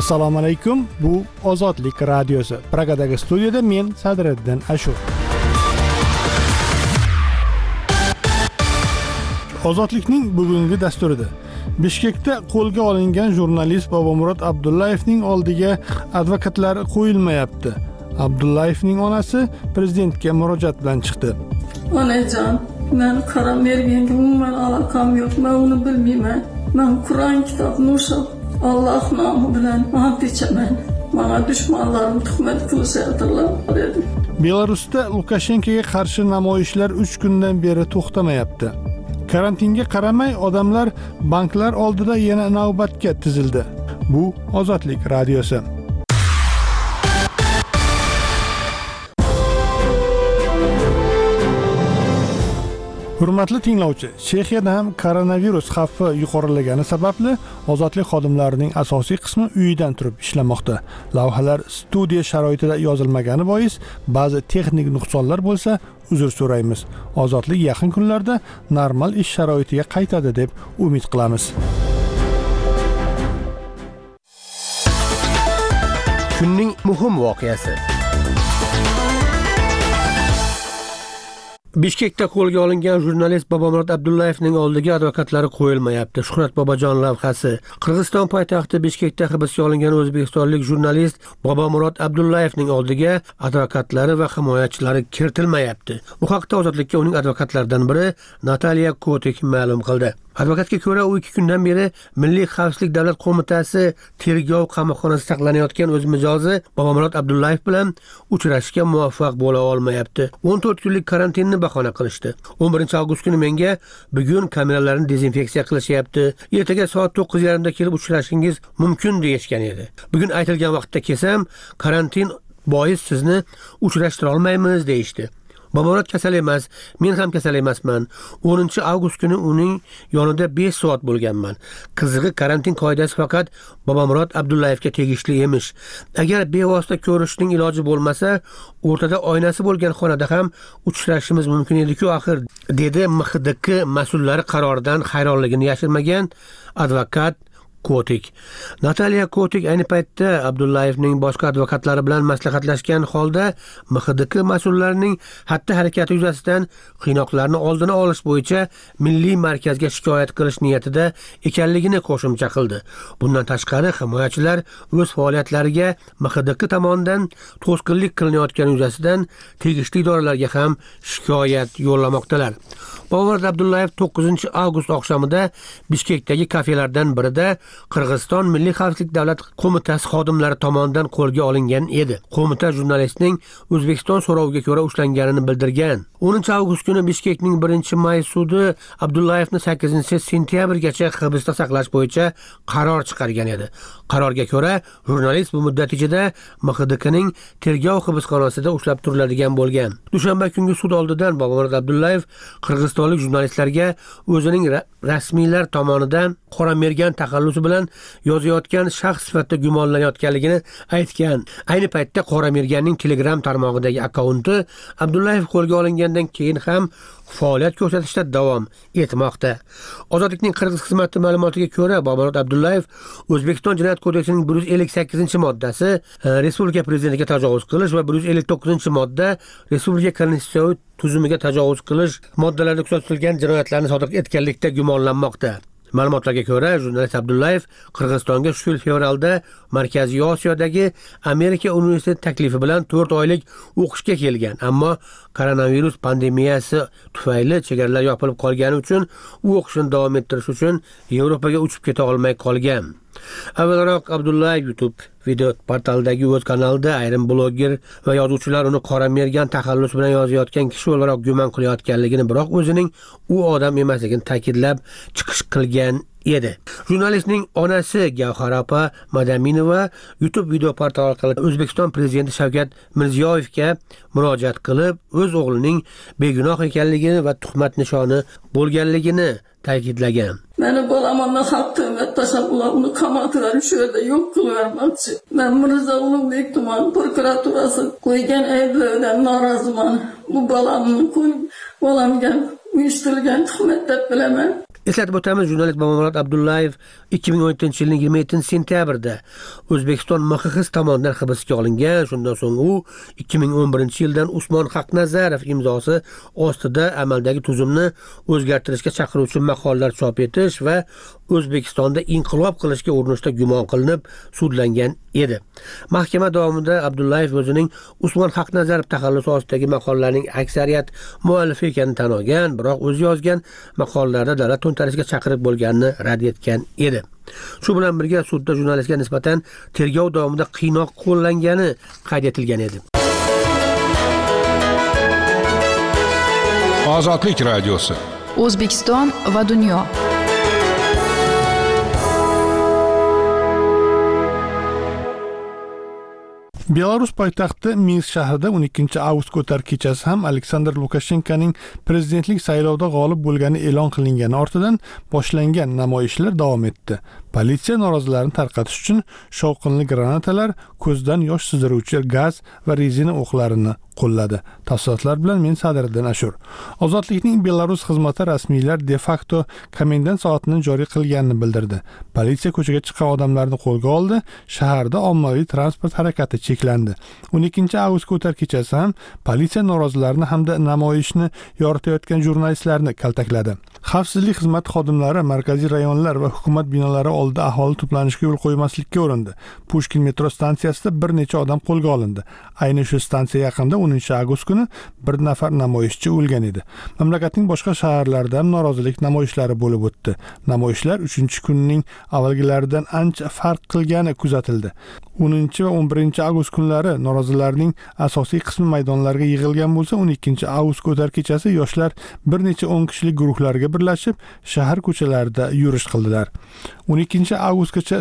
Assalomu alaykum. Bu Ozodlik radiosi. Pragadagi studiyada men Sadriddin Ashur. Ozodlikning bugungi dasturida Bishkekda qo'lga olingan jurnalist Bobomurod Abdullayevning oldiga advokatlar qo'yilmayapti. Abdullayevning onasi prezidentga murojaat bilan chiqdi. Onajon, men qaram berganga umuman aloqam yo'q. Men uni bilmayman. Men Qur'on kitobini o'qib, Alloh nomi bilan and ichaman. Menga dushmanlarim tuhmat qilishadilar dedi. Belarusda Lukashenkoga qarshi namoyishlar 3 kundan beri to'xtamayapti. Karantinga qaramay odamlar banklar oldida yana navbatga tizildi. Bu Ozodlik radiosi. Hurmatli tinglovchi, Chexiyada ham koronavirus xavfi yuqorilagani sababli ozodlik xodimlarining asosiy qismi uyidan turib ishlamoqda. Lavhalar studiya sharoitida yozilmagani bois ba'zi texnik nuqsonlar bo'lsa, uzr so'raymiz. Ozodlik yaqin kunlarda normal ish sharoitiga qaytadi deb umid qilamiz. Kunning muhim voqeasi. Bishkekda qo'lga olingan jurnalist Bobomurod Abdullayevning oldiga advokatlari qo'yilmayapti. Shuhrat Bobojon lavhasi. Qirg'iziston poytaxti Bishkekda hibsga olingan o'zbekistonlik jurnalist Bobomurod Abdullayevning oldiga advokatlari va himoyachilari kiritilmayapti. Bu haqda Ozodlikka uning advokatlaridan biri Nataliya Kotik ma'lum qildi. Advokatga ko'ra, u 2 kundan beri Milliy xavfsizlik davlat qo'mitasi tergov qamoqxonasida saqlanayotgan o'z mijozi Bobomurod Abdullayev bilan uchrashishga muvaffaq bo'la olmayapti. 14 kunlik karantinni bahona qilishdi. 11 avgust kuni menga bugun kameralarni dezinfeksiya qilishyapti. Ertaga soat 9:30 da kelib uchrashingiz mumkin deyishgan edi. Bugun aytilgan vaqtda kelsam, karantin bois sizni uchrashtira olmaymiz deyishdi. Bobomurod kasal emas, men ham kasal emasman. 10 avgust kuni uning yonida 5 soat bo'lganman. Qizig'i karantin qoidasi faqat Bobomurod Abdullayevga tegishli emish. Agar bevosita ko'rishning iloji bo'lmasa, o'rtada oynasi bo'lgan xonada ham uchrashishimiz mumkin edi-ku axir, dedi MXDK mas'ullari qaroridan hayronligini yashirmagan advokat Kotik. Nataliya Kotik ayni paytda Abdullayevning boshqa advokatlari bilan maslahatlashgan holda MXDK mas'ullarining xatti-harakati yuzasidan qiynoqlarni oldini olish bo'yicha milliy markazga shikoyat qilish niyatida ekanligini qo'shimcha qildi. Bundan tashqari himoyachilar o'z faoliyatlariga MXDK tomonidan to'sqinlik qilinayotgani yuzasidan tegishli idoralarga ham shikoyat yo'llamoqdalar. Bobomurod Abdullayev 9 avgust oqshomida Bishkekdagi kafelardan birida Qirg'iziston Milliy xavfsizlik davlat qo'mitasi xodimlari tomonidan qo'lga olingan edi. Qo'mita jurnalistning O'zbekiston so'roviga ko'ra ushlanganini bildirgan. 10 avgust kuni Bishkekning 1-may sudi Abdullayevni 8-sentyabrgacha hibsda saqlash bo'yicha qaror chiqargan edi. Qarorga ko'ra, jurnalist bu muddat ichida MXDKning tergov hibsxonasida ushlab turiladigan bo'lgan. Dushanba kungi sud oldidan Bobomurod Abdullayev qirg'izistonlik jurnalistlarga o'zining rasmiylar tomonidan qora mergan taxallusi bilan yozayotgan shaxs sifatida gumonlanayotganligini aytgan. Ayni paytda qora merganning Telegram tarmog'idagi akkaunti Abdullayev qo'lga olingandan keyin ham faoliyat ko'rsatishda davom etmoqda. Ozodlikning Qirg'iz xizmati ma'lumotiga ko'ra, Bobomurod Abdullayev O'zbekiston Jinoyat kodeksining 158-moddasi respublika prezidentiga tajovuz qilish va 159-modda respublika konstitutsiyaviy tuzumiga tajovuz qilish moddalarida kuzatilgan jinoyatlarni sodir etganlikda gumonlanmoqda. Ma'lumotlarga ko'ra, jurnalist Abdullayev Qirg'izistonga shu yil fevralda Markaziy Osiyodagi Amerika universiteti taklifi bilan 4 oylik o'qishga kelgan, ammo koronavirus pandemiyasi tufayli chegaralar yopilib qolgani uchun u o'qishini davom ettirish uchun Yevropaga uchib keta olmay qolgan. Avvalroq Abdullayev YouTube video portalidagi o'z kanalida ayrim bloger va yozuvchilar uni qora mergan taxallus bilan yozayotgan kishi o'laroq gumon qilayotganligini, biroq o'zining u odam emasligini ta'kidlab chiqish qilgan edi. Jurnalistning onasi Gavhar opa Madaminova YouTube video portali orqali O'zbekiston prezidenti Shavkat Mirziyoyevga murojaat qilib, o'z o'g'lining begunoh ekanligini va tuhmat nishoni bo'lganligini ta'kidlagan. Meni bolamamdan haq tuhmat tashlab ular uni qamoqdan shu yerda yo'q qilib vermoqchi. Men Mirzo Ulug'bek tuman prokuraturasi qo'ygan ayblovdan noroziman. Bu bolamni qo'yib, bolamga uyushtirilgan tuhmat deb bilaman. Eslatib o'tamiz, jurnalist Bobomurod Abdullayev 2017-yilning 27-sentyabrda O'zbekiston MXX tomonidan hibsga olingan. Shundan so'ng u 2011-yildan Usmon Haqnazarov imzosi ostida amaldagi tuzumni o'zgartirishga chaqiruvchi maqolalar chop etish va O'zbekistonda inqilob qilishga urinishda gumon qilinib sudlangan edi. Mahkama davomida Abdullayev o'zining Usmon Haqnazarov taxallusi ostidagi maqolalarning aksariyat muallifi ekanini tan olgan, biroq o'zi yozgan maqolalarda davlat to'ntarishga chaqirib bo'lganini rad etgan edi. Shu bilan birga sudda jurnalistga nisbatan tergov davomida qiynoq qo'llangani qayd etilgan edi. Ozodlik radiosi. O'zbekiston va dunyo. Belarus poytaxti Minsk shahrida 12-avgust ko'tar kechasi ham Aleksandr Lukashenkoning prezidentlik saylovida g'olib bo'lgani e'lon qilingani ortidan boshlangan namoyishlar davom etdi. Politsiya norozilarni tarqatish uchun shovqinli granatalar, ko'zdan yosh sizdiruvchi gaz va rezina o'qlarini qo'lladi. Tafsilotlar bilan men Sadriddin Ashur. Ozodlikning Belarus xizmati rasmiylar de facto komendant soatini joriy qilganini bildirdi. Politsiya ko'chaga chiqqan odamlarni qo'lga oldi. Shaharda ommaviy transport harakati cheklandi. 12-avgust ko'tar kechasi ham politsiya norozilarni hamda namoyishni yoritayotgan jurnalistlarni kaltakladi. Xavfsizlik xizmati xodimlari markaziy rayonlar va hukumat binolari oldida aholi to'planishiga yo'l qo'ymaslikka urindi. Pushkin metro stansiyasida bir necha odam qo'lga olindi. Ayni shu stansiya yaqinida 10-avgust kuni bir nafar namoyishchi o'lgan edi. Mamlakatning boshqa shaharlarida ham norozilik namoyishlari bo'lib o'tdi. Namoyishlar 3-kunning avvalgilaridan ancha farq qilgani kuzatildi. 10 va 11-avgust kunlari norozilarning asosiy qismi maydonlarga yig'ilgan bo'lsa, 12-avgust ko'tar kechasi yoshlar bir necha 10 kishilik guruhlarga birlashib shahar ko'chalarida yurish qildilar. 12-avgustgacha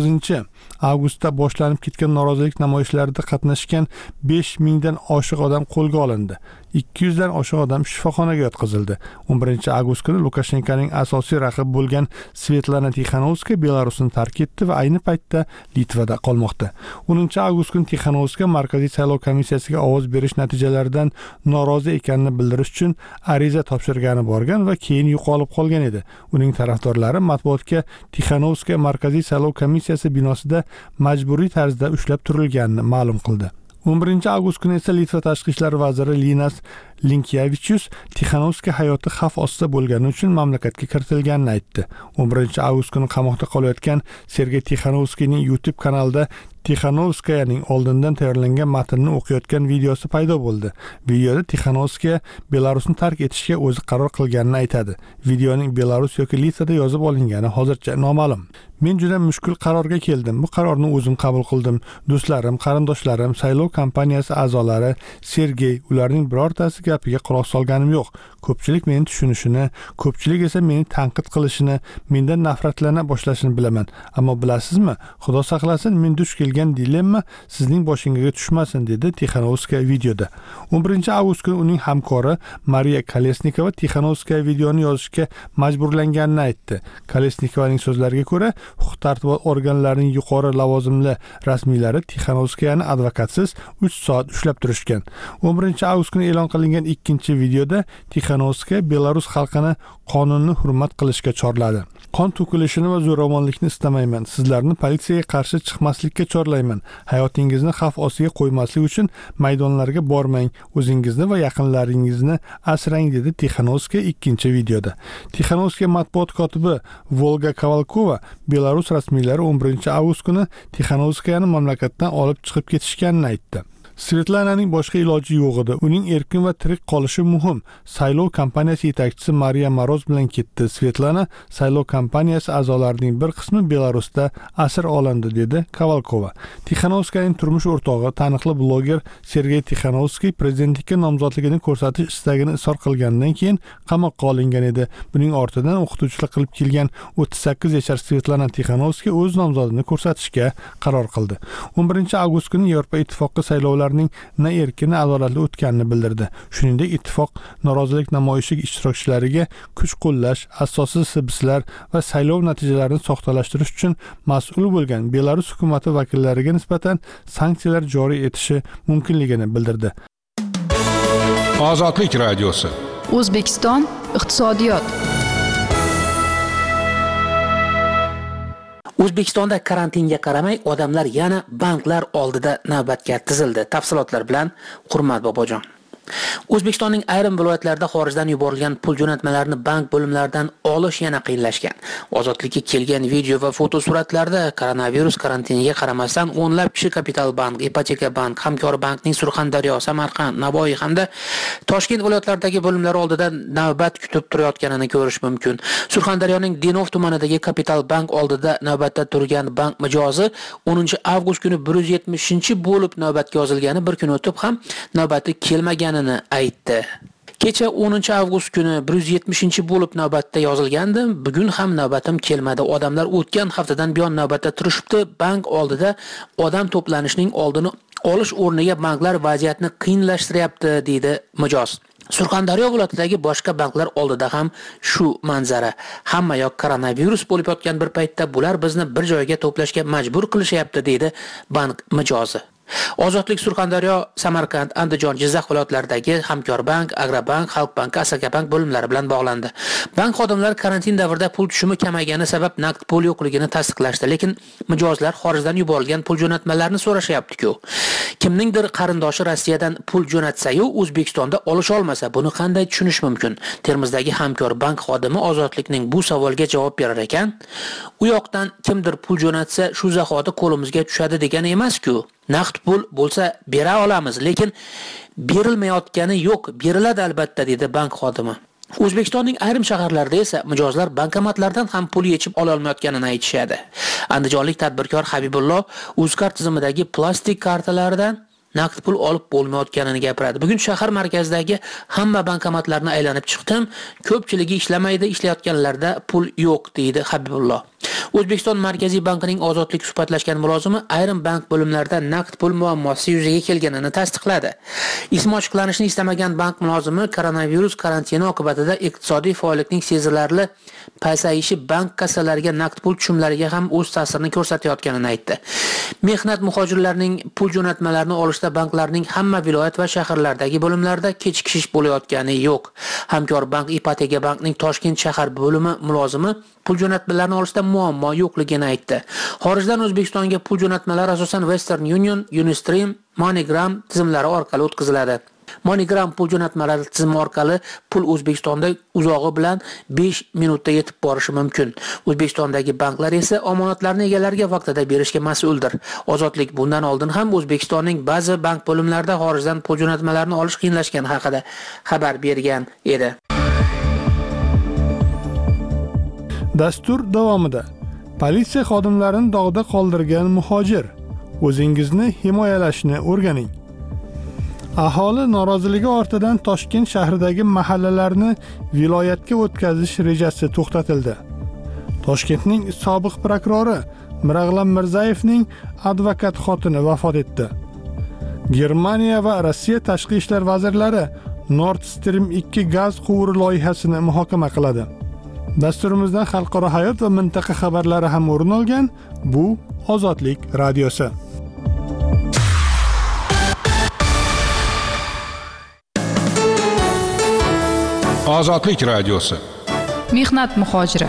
9-avgustda boshlanib ketgan norozilik namoyishlarida qatnashgan 5000 dan oshiq odam qo'lga olindi. 200 dan oshiq odam shifoxonaga yotqizildi. 11-avgust kuni Lukashenkoning asosiy raqibi bo'lgan Svetlana Tixanovskaya Belarusni tark etdi va ayni paytda Litvada qolmoqda. 10-avgust kuni Tixanovskaya Markaziy saylov komissiyasiga ovoz berish natijalaridan norozi ekanini bildirish uchun ariza topshirgani borgan va keyin yo'qolib qolgan edi. Uning tarafdorlari matbuotga Tixanovskaya Markaziy saylov komissiyasi binosida majburiy tarzda ushlab turilganini ma'lum qildi. 11-avgust kuni esa Litva tashqi ishlar vaziri Linas Linkevičius Tixanovskaya hayoti xavf ostida bo'lgani uchun mamlakatga kiritilganini aytdi. 11-avgust kuni qamoqda qolayotgan Sergey Tixanovskayning YouTube kanalida Tixanovskayaning oldindan tayyorlangan matnni o'qiyotgan videosi paydo bo'ldi. Videoda Tixanovskaya Belarusni tark etishga o'zi qaror qilganini aytadi. Videoning Belarus yoki Litvada yozib olingani hozircha noma'lum. Men juda mushkul qarorga keldim. Bu qarorni o'zim qabul qildim. Do'stlarim, qarindoshlarim, saylov kampaniyasi a'zolari, Sergey, ularning birortasi gapiga quloq solganim yo'q. Ko'pchilik meni tushunishini, ko'pchilik esa meni tanqid qilishini, mendan nafratlana boshlashini bilaman. Ammo bilasizmi, Xudo saqlasin, men duch kelgan dilemma sizning boshingizga tushmasin, dedi Tixanovskaya videoda. 11-avgust kuni uning hamkori Mariya Kolesnikova Tixanovskaya videoni yozishga majburlanganini aytdi. Kolesnikovaning so'zlariga ko'ra, huquq-tartibot organlarining yuqori lavozimli rasmiylari Tixanovskayani advokatsiz 3 soat ushlab turishgan. 11-avgust kuni e'lon qilingan ikkinchi videoda Tixanovskaya Belarus xalqini qonunni hurmat qilishga chorladi. Qon to'kilishini va zo'ravonlikni istamayman. Sizlarni politsiyaga qarshi chiqmaslikka chorlayman. Hayotingizni xavf ostiga qo'ymaslik uchun maydonlarga bormang. O'zingizni va yaqinlaringizni asrang, dedi Tixanovskaya ikkinchi videoda. Tixanovskaya matbuot kotibi Volga Kovalkova Belarus rasmiylari 11-avgust kuni Tixanovskayani mamlakatdan olib chiqib ketishganini aytdi. Svetlananing boshqa iloji yo'q edi. Uning erkin va tirik qolishi muhim. Saylov kampaniyasi yetakchisi Mariya Moroz bilan ketdi. Svetlana saylov kampaniyasi a'zolarining bir qismi Belarusda asir olindi, dedi Kovalkova. Tixanovskayaning turmush o'rtog'i, taniqli bloger Sergey Tixanovskiy prezidentlikka nomzodligini ko'rsatish istagini izhor qilgandan keyin qamoqqa olingan edi. Buning ortidan o'qituvchilik qilib kelgan 38 yashar Svetlana Tixanovskiy o'z nomzodini ko'rsatishga qaror qildi. 11-avgust kuni Yevropa ittifoqi saylovlar na erkin, adolatli o'tganini bildirdi. Shuningdek, ittifoq norozilik namoyishi ishtirokchilariga kuch qo'llash, asossiz hibslar va saylov natijalarini soxtalashtirish uchun mas'ul bo'lgan Belarus hukumati vakillariga nisbatan sanksiyalar joriy etishi mumkinligini bildirdi. Ozodlik radiosi. O'zbekiston iqtisodiyot. O'zbekistonda karantinga qaramay odamlar yana banklar oldida navbatga tizildi. Tafsilotlar bilan Hurmat Bobojon. O'zbekistonning ayrim viloyatlarida xorijdan yuborilgan pul jo'natmalarini bank bo'limlaridan olish yana qiyinlashgan. Ozodlikka kelgan video va fotosuratlarda koronavirus karantiniga qaramasdan o'nlab kishi Kapital bank, Ipoteka bank, Hamkor bankning Surxondaryo, Samarqand, Navoiy hamda Toshkent viloyatlaridagi bo'limlari oldida navbat kutib turayotganini ko'rish mumkin. Surxondaryoning Denov tumanidagi Kapital bank oldida navbatda turgan bank mijozi 10-avgust kuni 170-bo'lib navbatga yozilgani bir kun o'tib ham navbati kelmaganini aytdi. Kecha 10-avgust kuni 170-bo'lib navbatda yozilgandi. Bugun ham navbatim kelmadi. Odamlar o'tgan haftadan buyon navbatda turishibdi. Bank oldida odam to'planishining oldini olish o'rniga banklar vaziyatni qiyinlashtiryapti, deydi mijoz. Surxondaryo viloyatidagi boshqa banklar oldida ham shu manzara. Hamma yoq koronavirus bo'lib yotgan bir paytda bular bizni bir joyga to'plashga majbur qilishyapti, deydi bank mijozi. Ozodlik Surxondaryo, Samarqand, Andijon, Jizzax viloyatlaridagi Hamkor bank, Agrobank, Xalq banki, Asaka bank bo'limlari bilan bog'landi. Bank xodimlari karantin davrida pul tushumi kamaygani sabab naqd pul yo'qligini tasdiqlashdi, lekin mijozlar xorijdan yuborilgan pul jo'natmalarini so'rashyapti-ku. Kimningdir qarindoshi Rossiyadan pul jo'natsa-yu O'zbekistonda olish olmasa, buni qanday tushunish mumkin? Termizdagi Hamkor bank xodimi Ozodlikning bu savolga javob berar ekan. U yoqdan kimdir pul jo'natsa, shu zahoti qo'limizga tushadi degani emas-ku. Naqd pul bo'lsa bera olamiz, lekin berilmayotgani yo'q, beriladi albatta, dedi bank xodimi. O'zbekistonning ayrim shaharlarida esa mijozlar bankomatlardan ham pul yechib ola olmayotganini aytishadi. Andijonlik tadbirkor Habibullo Uzkart tizimidagi plastik kartalardan naqd pul olib bo'lmayotganini gapiradi. Bugun shahar markazidagi hamma bankomatlarni aylanib chiqdim. Ko'pchiligi ishlamaydi, ishlayotganlarda pul yo'q, deydi Habibullo. O'zbekiston Markaziy bankining Ozodlik suhbatlashgan mulozimi ayrim bank bo'limlarida naqd pul muammosi yuzaga kelganini tasdiqladi. Ismi ochiqlanishni istamagan bank mulozimi koronavirus karantini oqibatida iqtisodiy faollikning sezilarli pasayishi bank kassalariga naqd pul tushumlariga ham o'z ta'sirini ko'rsatayotganini aytdi. Mehnat muhojirlarining pul jo'natmalarini olishda banklarning hamma viloyat va shaharlardagi bo'limlarida kechikishish bo'layotgani yo'q. Hamkor bank, Ipoteka bankning Toshkent shahar bo'limi mulozimi pul jo'natmalarini olishda muammo yo'qligini aytdi. Xorijdan O'zbekistonga pul jo'natmalari asosan Western Union, Unistream, MoneyGram tizimlari orqali o'tkaziladi. MoneyGram pul jo'natmalari tizimi orqali pul O'zbekistonda uzog'i bilan 5 minutda yetib borishi mumkin. O'zbekistondagi banklar esa omonatlarni egalariga vaqtida berishga mas'uldir. Ozodlik bundan oldin ham O'zbekistonning ba'zi bank bo'limlarida xorijdan pul jo'natmalarini olish qiyinlashgani haqida xabar bergan edi. Dastur davomida politsiya xodimlarini dog'da qoldirgan muhojir. O'zingizni himoyalashni o'rganing. Aholi noroziligi ortidan Toshkent shahridagi mahallalarni viloyatga o'tkazish rejasi to'xtatildi. Toshkentning sobiq prokurori Mirag'lam Mirzayevning advokat xotini vafot etdi. Germaniya va Rossiya tashqi ishlar vazirlari Nord Stream 2 gaz quvuri loyihasini muhokama qiladi. Dasturimizdan xalqaro hayot va mintaqa xabarlari ham o'rin olgan. Bu Ozodlik radiosi. Ozodlik radiosi. Mehnat muhojiri.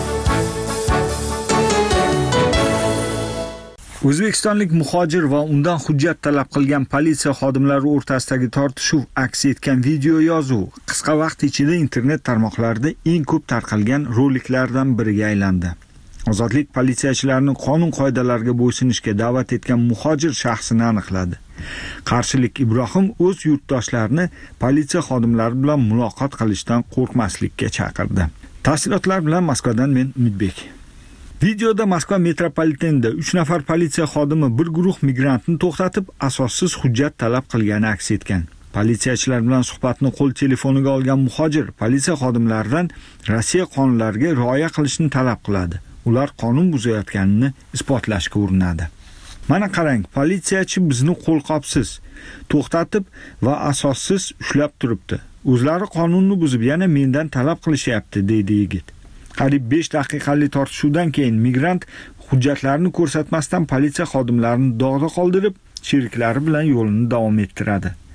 O'zbekistonlik muhojir va undan hujjat talab qilgan politsiya xodimlari o'rtasidagi tortishuv aks etgan video yozuv qisqa vaqt ichida internet tarmoqlarida eng ko'p tarqalgan roliklardan biriga aylandi. Ozodlik politsiyachilarni qonun qoidalariga bo'ysunishga da'vat etgan muhojir shaxsini aniqladi. Qarshilik Ibrohim o'z yurtdoshlarini politsiya xodimlari bilan muloqot qilishdan qo'rqmaslikka chaqirdi. Tafsilotlar bilan Moskvadan men Umidbek. Videoda Moskva metropolitenida 3 nafar politsiya xodimi bir guruh migrantni to'xtatib, asossiz hujjat talab qilgani aks etgan. Politsiyachilar bilan suhbatni qo'l telefoniga olgan muhojir politsiya xodimlaridan Rossiya qonunlariga rioya qilishni talab qiladi. Ular qonun buzayotganini isbotlashga urinadi. Mana qarang, politsiyachi bizni qo'lqopsiz to'xtatib va asossiz ushlab turibdi. O'zlari qonunni buzib yana mendan talab qilishyapti, deydi yigit. Qariyb 5 daqiqalik tortishuvdan keyin migrant hujjatlarini ko'rsatmasdan politsiya xodimlarini dog'da qoldirib, sheriklari bilan yo'lini davom ettiradi.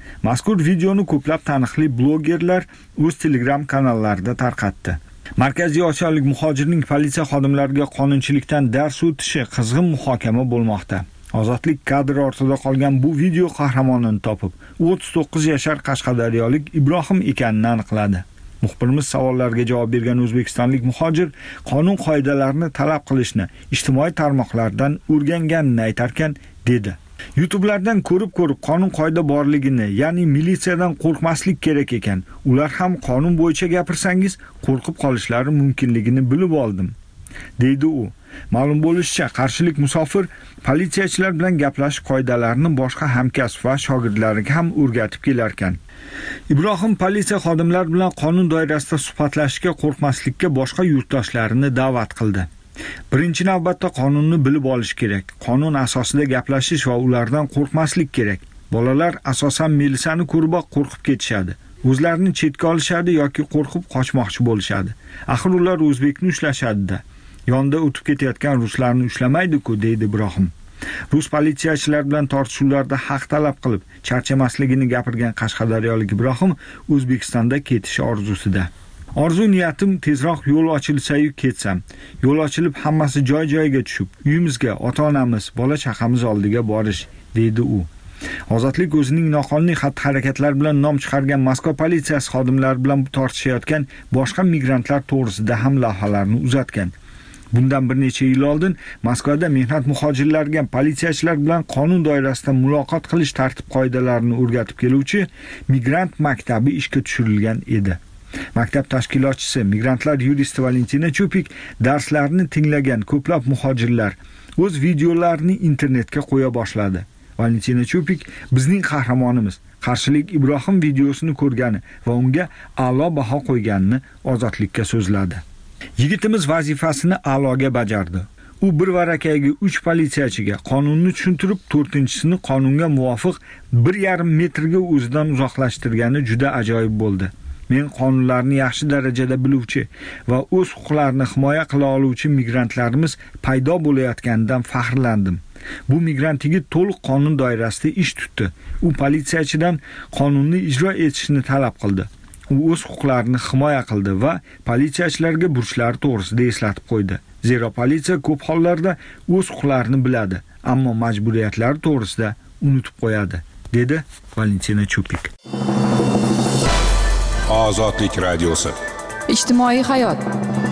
Mazkur videoni ko'plab taniqli blogerlar o'z Telegram kanallarida tarqatdi. Markaziy Osiyolik muhojirning politsiya xodimlariga qonunchilikdan dars o'tishi qizg'in muhokama bo'lmoqda. Ozodlik kadri ortida qolgan bu video qahramonini topib, 39 yashar Qashqadaryolik Ibrohim ekanini aniqladi. Muxbirimiz savollarga javob bergan o'zbekistonlik muhojir qonun qoidalarini talab qilishni ijtimoiy tarmoqlardan o'rganganini aytarkan dedi: YouTube'lardan ko'rib qonun qoida borligini, ya'ni militsiyadan qo'rqmaslik kerak ekan. Ular ham qonun bo'yicha gapirsangiz qo'rqib qolishlari mumkinligini bilib oldim, deydi u. Ma'lum bo'lishicha, qarshilik musofir politsiyachilar bilan gaplashish qoidalarini boshqa hamkasb va shogirdlariga ham o'rgatib kelar ekan. Ibrohim politsiya xodimlari bilan qonun doirasida suhbatlashishga qo'rqmaslikka boshqa yurtdoshlarini da'vat qildi. Birinchi navbatda qonunni bilib olish kerak. Qonun asosida gaplashish va ulardan qo'rqmaslik kerak. Bolalar asosan milisani ko'rib qo'rqib ketishadi. O'zlarini chetga olishadi yoki qo'rqib qochmoqchi bo'lishadi. Axir ular o'zbekni ushlashadi-da. Yonda o'tib ketayotgan ruslarni ushlamaydi-ku, deydi Ibrohim. Rus politsiyachilar bilan tortishuvlarda haq talab qilib, charchamasligini gapirgan Qashqadaryolik Ibrohim O'zbekistonda ketish orzusida. Orzu niyatim tezroq yo'l ochilsa-yu ketsam. Yo'l ochilib hammasi joy-joyiga tushib, uyimizga, ota-onamiz, bola-chaqamiz oldiga borish, deydi u. Ozodlik o'zining noqonuniy xatti-harakatlar bilan nom chiqargan Moskva politsiyasi xodimlari bilan tortishayotgan boshqa migrantlar to'g'risida ham lavhalarni uzatgan. Bundan bir necha yil oldin Moskvada mehnat muhojirlariga politsiyachilar bilan qonun doirasida muloqot qilish tartib-qoidalarini o'rgatib keluvchi migrant maktabi ishga tushirilgan edi. Maktab tashkilotchisi, migrantlar yuristi Valentina Chupik darslarni tinglagan ko'plab muhojirlar o'z videolarini internetga qo'ya boshladi. Valentina Chupik bizning qahramonimiz, qarshilik Ibrohim videosini ko'rgani va unga a'lo baho qo'yganini Ozodlikka so'zladi. Yigitimiz vazifasini a'loga bajardi. U bir varakayga 3 politsiyachiga qonunni tushuntirib, 4-chisini qonunga muvofiq 1,5 metrga o'zidan uzoqlashtirgani juda ajoyib bo'ldi. Men qonunlarni yaxshi darajada biluvchi va o'z huquqlarini himoya qila oluvchi migrantlarimiz paydo bo'layotganidan faxrlandim. Bu migrant yigit to'liq qonun doirasida ish tutdi. U politsiyachidan qonunni ijro etishni talab qildi. U o'z huquqlarini himoya qildi va politsiyachilarga burchlari to'g'risida eslatib qo'ydi. Zero politsiya ko'p hollarda o'z huquqlarini biladi, ammo majburiyatlari to'g'risida unutib qo'yadi, dedi Valentina Chupik. Ozodlik radiosi. Ijtimoiy hayot.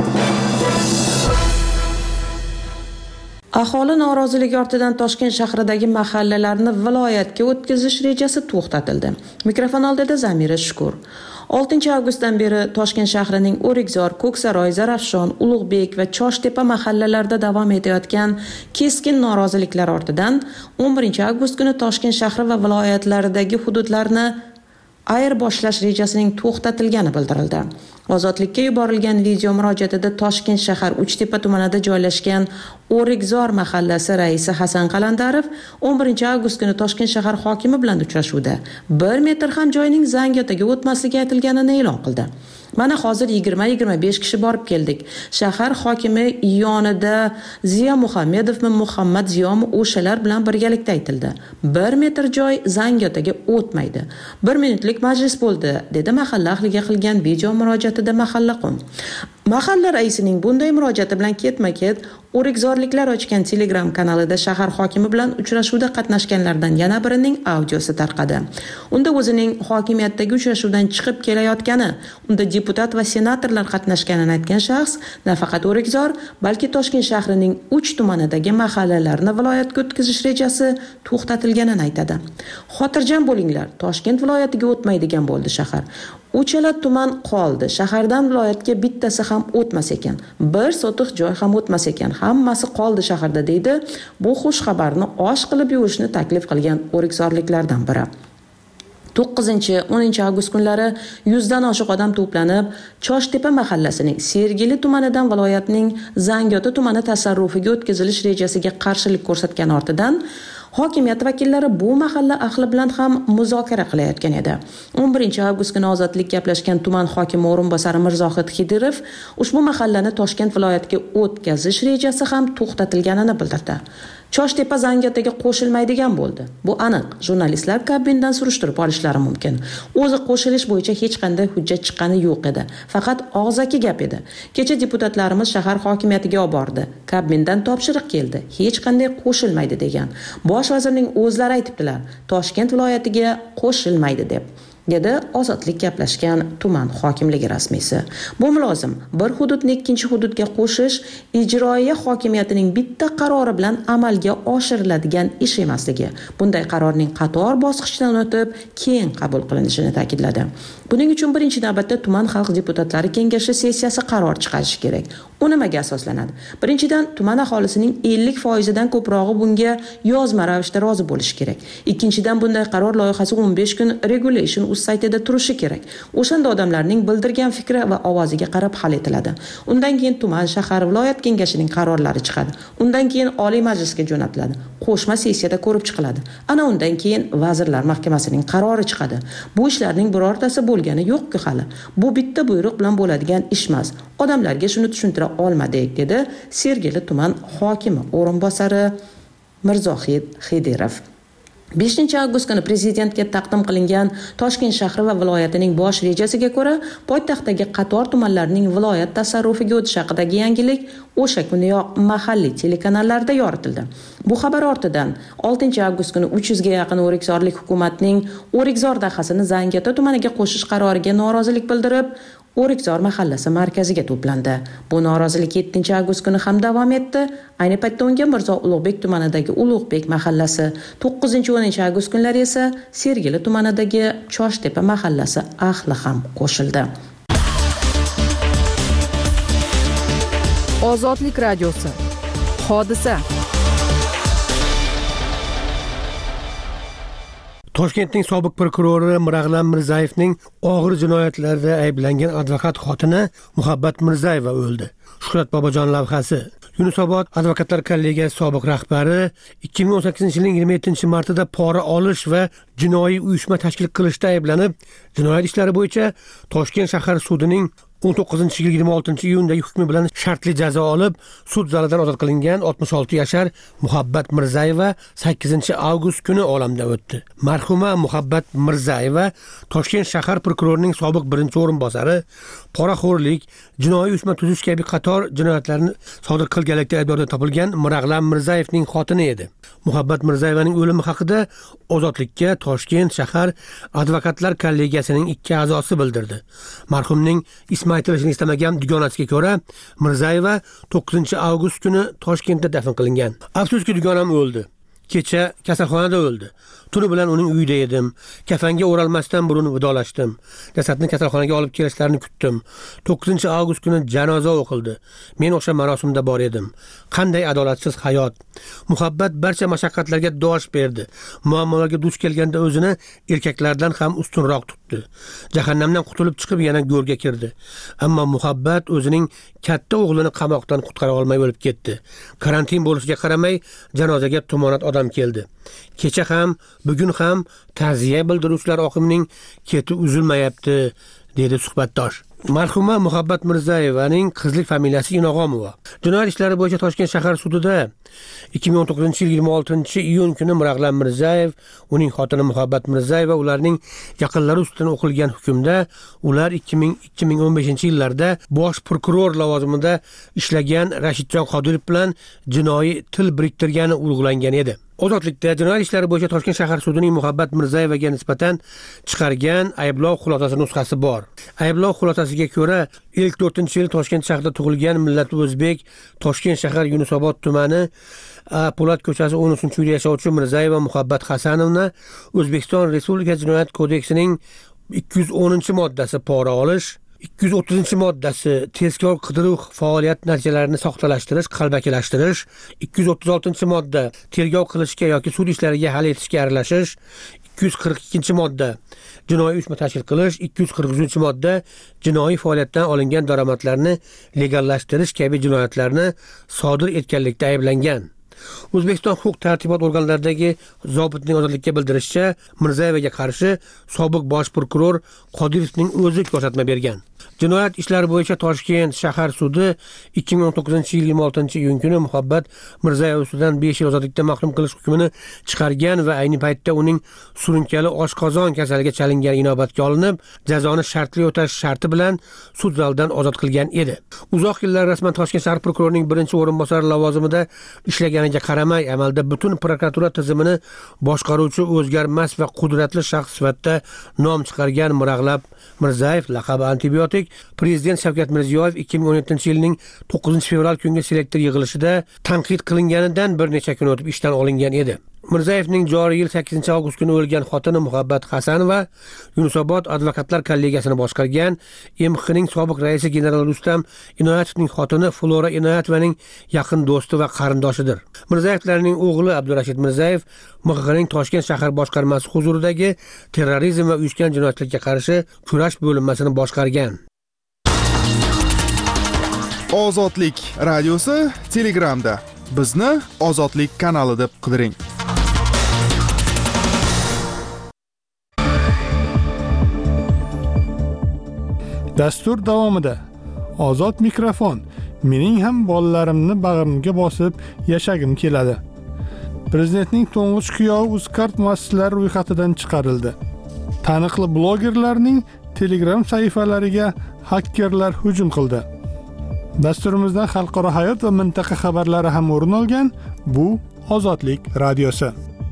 Aholi noroziligi ortidan Toshkent shahridagi mahallalarni viloyatga o'tkazish rejasi to'xtatildi. Mikrofon oldida Zamira Shukur. 6 avgustdan beri Toshkent shahrining O'rikzor, Ko'ksaroy, Zarafshon, Ulug'bek va Choshtepa mahallalarida davom etayotgan keskin noroziliklar ortidan 11 avgust kuni Toshkent shahri va viloyatlaridagi hududlarni ayirboshlash rejasining to'xtatilgani bildirildi. Ozodlikka yuborilgan video murojaatida Toshkent shahar Uchtepa tumanida joylashgan O'rikzor mahallasi raisi Hasan Qalandarov 11 avgust kuni Toshkent shahar hokimi bilan uchrashuvda 1 metr ham joyning Zangiotaga o'tmasligi aytilganini e'lon qildi. Mana hozir 20-25 kishi borib keldik. Shahar hokimi yonida Ziyo Muhammedovmi, Muhammad Ziyomi o'shalar bilan birgalikda aytildi. 1 metr joy Zangiotaga o'tmaydi. 1 minutlik majlis bo'ldi, dedi mahalla ahliga qilgan video murojaatida Mahallaqum. Mahalla raisining bunday murojaati bilan ketma-ket O'rikzorliklar ochgan Telegram kanalida shahar hokimi bilan uchrashuvda qatnashganlardan yana birining audiosi tarqadi. Unda o'zining hokimiyatdagi uchrashuvdan chiqib kelayotgani, unda deputat va senatorlar qatnashganini aytgan shaxs nafaqat O'rikzor, balki Toshkent shahrining 3 tumanidagi mahallalarni viloyatga o'tkazish rejasi to'xtatilganini aytadi. Xotirjam bo'linglar, Toshkent viloyatiga o'tmaydigan bo'ldi shahar. Uchala tuman qoldi. Shahardan viloyatga bittasi ham o'tmas ekan. 1 sotiq joy ham o'tmas ekan. Hammasi qoldi shaharda, deydi. Bu xush xabarni osh qilib yurishni taklif qilgan o'rikzorliklardan biri. 9-10 avgust kunlari 100 dan oshiq odam to'planib, Choshtepa mahallasining Sergeli tumanidan viloyatning Zangiota tumani tasarrufiga o'tkazilish rejasiga qarshilik ko'rsatgan ortidan hokimiyat vakillari bu mahalla ahli bilan ham muzokara qilayotgan edi. 11 avgust kuni Ozodlik gaplashgan tuman hokimi o'rinbosari Mirzohid Xidirov ushbu mahallani Toshkent viloyatiga o'tkazish rejasi ham to'xtatilganini bildirdi. Choshtepa Zangiotga qo'shilmaydigan bo'ldi. Bu aniq. Jurnalistlar Kabbindan surishtirib olishlari mumkin. O'zi qo'shilish bo'yicha hech qanday hujjat chiqqani yo'q edi. Faqat og'zaki gap edi. Kecha deputatlarimiz shahar hokimiyatiga olib bordi. Kabbindan topshiriq keldi. Hech qanday qo'shilmaydi degan. Bosh vazirning o'zlari aytibdilar, Toshkent viloyatiga qo'shilmaydi deb. dedi Ozodlik gaplashgan tuman hokimligi rasmiysi. Bu mulozim bir hududni ikkinchi hududga qo'shish ijroiya hokimiyatining bitta qarori bilan amalga oshiriladigan ish emasligi, bunday qarorning qator bosqichdan o'tib keyin qabul qilinishini ta'kidladi. Buning uchun birinchi navbatda tuman xalq deputatlari kengashi sessiyasi qaror chiqarishi kerak. U nimaga asoslanadi? Birinchidan, tuman aholisining 50% dan ko'prog'i bunga yozma ravishda rozi bo'lishi kerak. Ikkinchidan, bunday qaror loyihasi 15 kun regulation saytida turishi kerak. O'shanda odamlarning bildirgan fikri va ovoziga qarab hal etiladi. Undan keyin tuman, shahar, viloyat kengashining qarorlari chiqadi. Undan keyin Oliy Majlisga jo'natiladi. Qo'shma sessiyada ko'rib chiqiladi. Ana undan keyin Vazirlar Mahkamasining qarori chiqadi. Bu ishlarning birortasi bo'lgani yo'q-ku hali. Bu bitta buyruq bilan bo'ladigan ish emas. Odamlarga shuni tushuntira olmadik, dedi Sergeli tuman hokimi o'rinbosari Mirzohid Xidirov. 5-avgust kuni prezidentga taqdim qilingan Toshkent shahri va viloyatining bosh rejasiga ko'ra, poytaxtdagi qator tumanlarning viloyat tasarrufiga o'tishi haqidagi yangilik o'sha kuniyoq mahalliy telekanallarda yoritildi. Bu xabar ortidan 6-avgust kuni 300 ga yaqin o'rikzorlik hukumatning O'rikzor dahasini Zangiota tumaniga qo'shish qaroriga norozilik bildirib, O'rikzor mahallasi markaziga to'plandi. Bu norozilik 7-avgust kuni ham davom etdi. Ayni paytda unga Mirzo Ulug'bek tumanidagi Ulug'bek mahallasi, 9-10-avgust kunlari esa Sergeli tumanidagi Choshtepa mahallasi ahli ham qo'shildi. Ozodlik radiosi. Hodisa. Toshkentning sobiq prokurori Mirag'lam Mirzayevning og'ir jinoyatlarda ayblangan advokat xotini Muhabbat Mirzayeva o'ldi. Shuhrat Bobojon lavhasi. Yunusobod advokatlar kollegiyasi sobiq rahbari 2018-yilning 27-martida pora olish va jinoiy uyushma tashkil qilishda ayblanib, jinoyat ishlari bo'yicha Toshkent shahar sudining 19-26-iyundagi hukmi bilan shartli jazo olib, sud zalidan ozod qilingan 66 yashar Muhabbat Mirzayeva 8-avgust kuni olamdan o'tdi. Marhuma Muhabbat Mirzayeva Toshkent shahar prokurorining sobiq birinchi o'rinbosari, poraxo'rlik, jinoiy uyushma tuzish kabi qator jinoyatlarni sodir qilganlikda aybdor topilgan Mirag'lam Mirzayevning xotini edi. Muhabbat Mirzayevaning o'limi haqida Ozodlikka Toshkent shahar advokatlar kollegiyasining 2 a'zosi bildirdi. Marhumning ismi aytilishini istamagan dugonasiga ko'ra, Mirzayeva 9-avgust kuni Toshkentda dafn qilingan. Afsuski dugonam o'ldi. Kecha kasalxonada o'ldi. Tuni bilan uning uyida edim. Kafanga o'ralmasdan burun vidolashdim. Jasadni kasalxonaga olib kelishlarini kutdim. 9-avgust kuni janoza o'qildi. Men o'sha marosimda bor edim. Qanday adolatsiz hayot. Muhabbat barcha mashaqqatlarga dosh berdi. Muammolarga duch kelganda o'zini erkaklardan ham ustunroq tutdi. Jahannamdan qutulib chiqib yana go'rga kirdi. Ammo Muhabbat o'zining katta o'g'lini qamoqdan qutqara olmay o'lib ketdi. Karantin bo'lishiga qaramay janozaga tumonat odam keldi. Kecha ham, bugun ham ta'ziya bildiruvchilar oqimining keti uzilmayapti, dedi suhbatdosh. Marhuma Muhabbat Mirzayevaning qizlik familiyasi Inog'omova. Jinoyat ishlari bo'yicha Toshkent shahar sudida 2019-yil 26-iyun kuni Mirag'lam Mirzayev, uning xotini Muhabbat Mirzayeva ularning yaqinlari ustidan o'qilgan hukmda ular 2015-yillarda bosh prokuror lavozimida ishlagan Rashidjon Qodirov bilan jinoiy til biriktirgani ulug'langan edi. Ozodlikda jinoyat ishlari bo'yicha Toshkent shahar sudining Muhabbat Mirzayevaga nisbatan chiqargan ayblov xulosasi nusxasi bor. Ayblov xulosasiga ko'ra, 4-yil Toshkent shahrida tug'ilgan millat o'zbek, Toshkent shahar Yunusobod tumani Po'lat ko'chasi 13-uyda yashovchi Mirzayeva Muhabbat Hasanovna O'zbekiston Respublika Jinoyat kodeksining 210-moddasi pora olish, 230-moddasi tezkor qidiruv faoliyat natijalarini soxtalashtirish, qalbakilashtirish, 236-modda tergov qilishga yoki sud ishlariga hal etishga aralashish, 242-modda jinoiy uyushma tashkil qilish, 243-modda jinoiy faoliyatdan olingan daromadlarni legallashtirish kabi jinoyatlarni sodir etganlikda ayblangan. O'zbekiston huquq-tartibot organlaridagi zobitning ozodlikka bildirishicha, Mirzayevaga qarshi sobiq bosh prokuror Qodirovning o'zi ko'rsatma bergan. Jinoyat ishlari bo'yicha Toshkent shahar sudi 2019-yil 26-iyun kuni Muhabbat Mirzayev ustidan 5 yil ozodlikdan mahrum qilish hukmini chiqargan va ayni paytda uning surunkali oshqozon kasaliga chalingani inobatga olinib, jazoni shartli o'tash sharti bilan sud zalidan ozod qilgan edi. Uzoq yillar rasman Toshkent shahar prokurorining birinchi o'rinbosari lavozimida ishlaganiga qaramay, amalda butun prokuratura tizimini boshqaruvchi o'zgarmas va qudratli shaxs sifatida nom chiqargan Mirag'lab Mirzayev laqabi antibiotik Prezident Shavkat Mirziyoyev 2017-yilning 9-fevral kungi selektor yig'ilishida tanqid qilinganidan bir necha kun o'tib ishdan olingan edi. Mirzayevning joriy yil 8-avgust kuni o'lgan xotini Muhabbat Hasanova Yunusobod advokatlar kollegiyasini boshqargan, MXning sobiq raisi general Rustam Inoyatovning xotini Flora Inoyatovaning yaqin do'sti va qarindoshidir. Mirzayevlarning o'g'li Abdurashid Mirzayev MXning Toshkent shahar boshqarmasi huzuridagi terrorizm va uyushgan jinoyatlarga qarshi kurash bo'linmasini boshqargan. Ozodlik radiosi Telegramda. Bizni Ozodlik kanali deb qidiring. Dastur davomida Ozod mikrofon. Mening ham bolalarimni bag'rimga bosib yashagim keladi. Prezidentning to'ng'ich kuyovi Uzcard muassisalari ro'yxatidan chiqarildi. Taniqli blogerlarning Telegram sahifalariga hakkerlar hujum qildi. Dasturimizdan xalqaro hayot va mintaqa xabarlari ham o'rin olgan. Bu Ozodlik radiosi.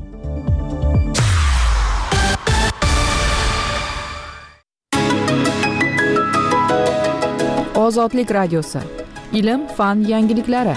Ozodlik radiosi. Ilm, fan yangiliklari.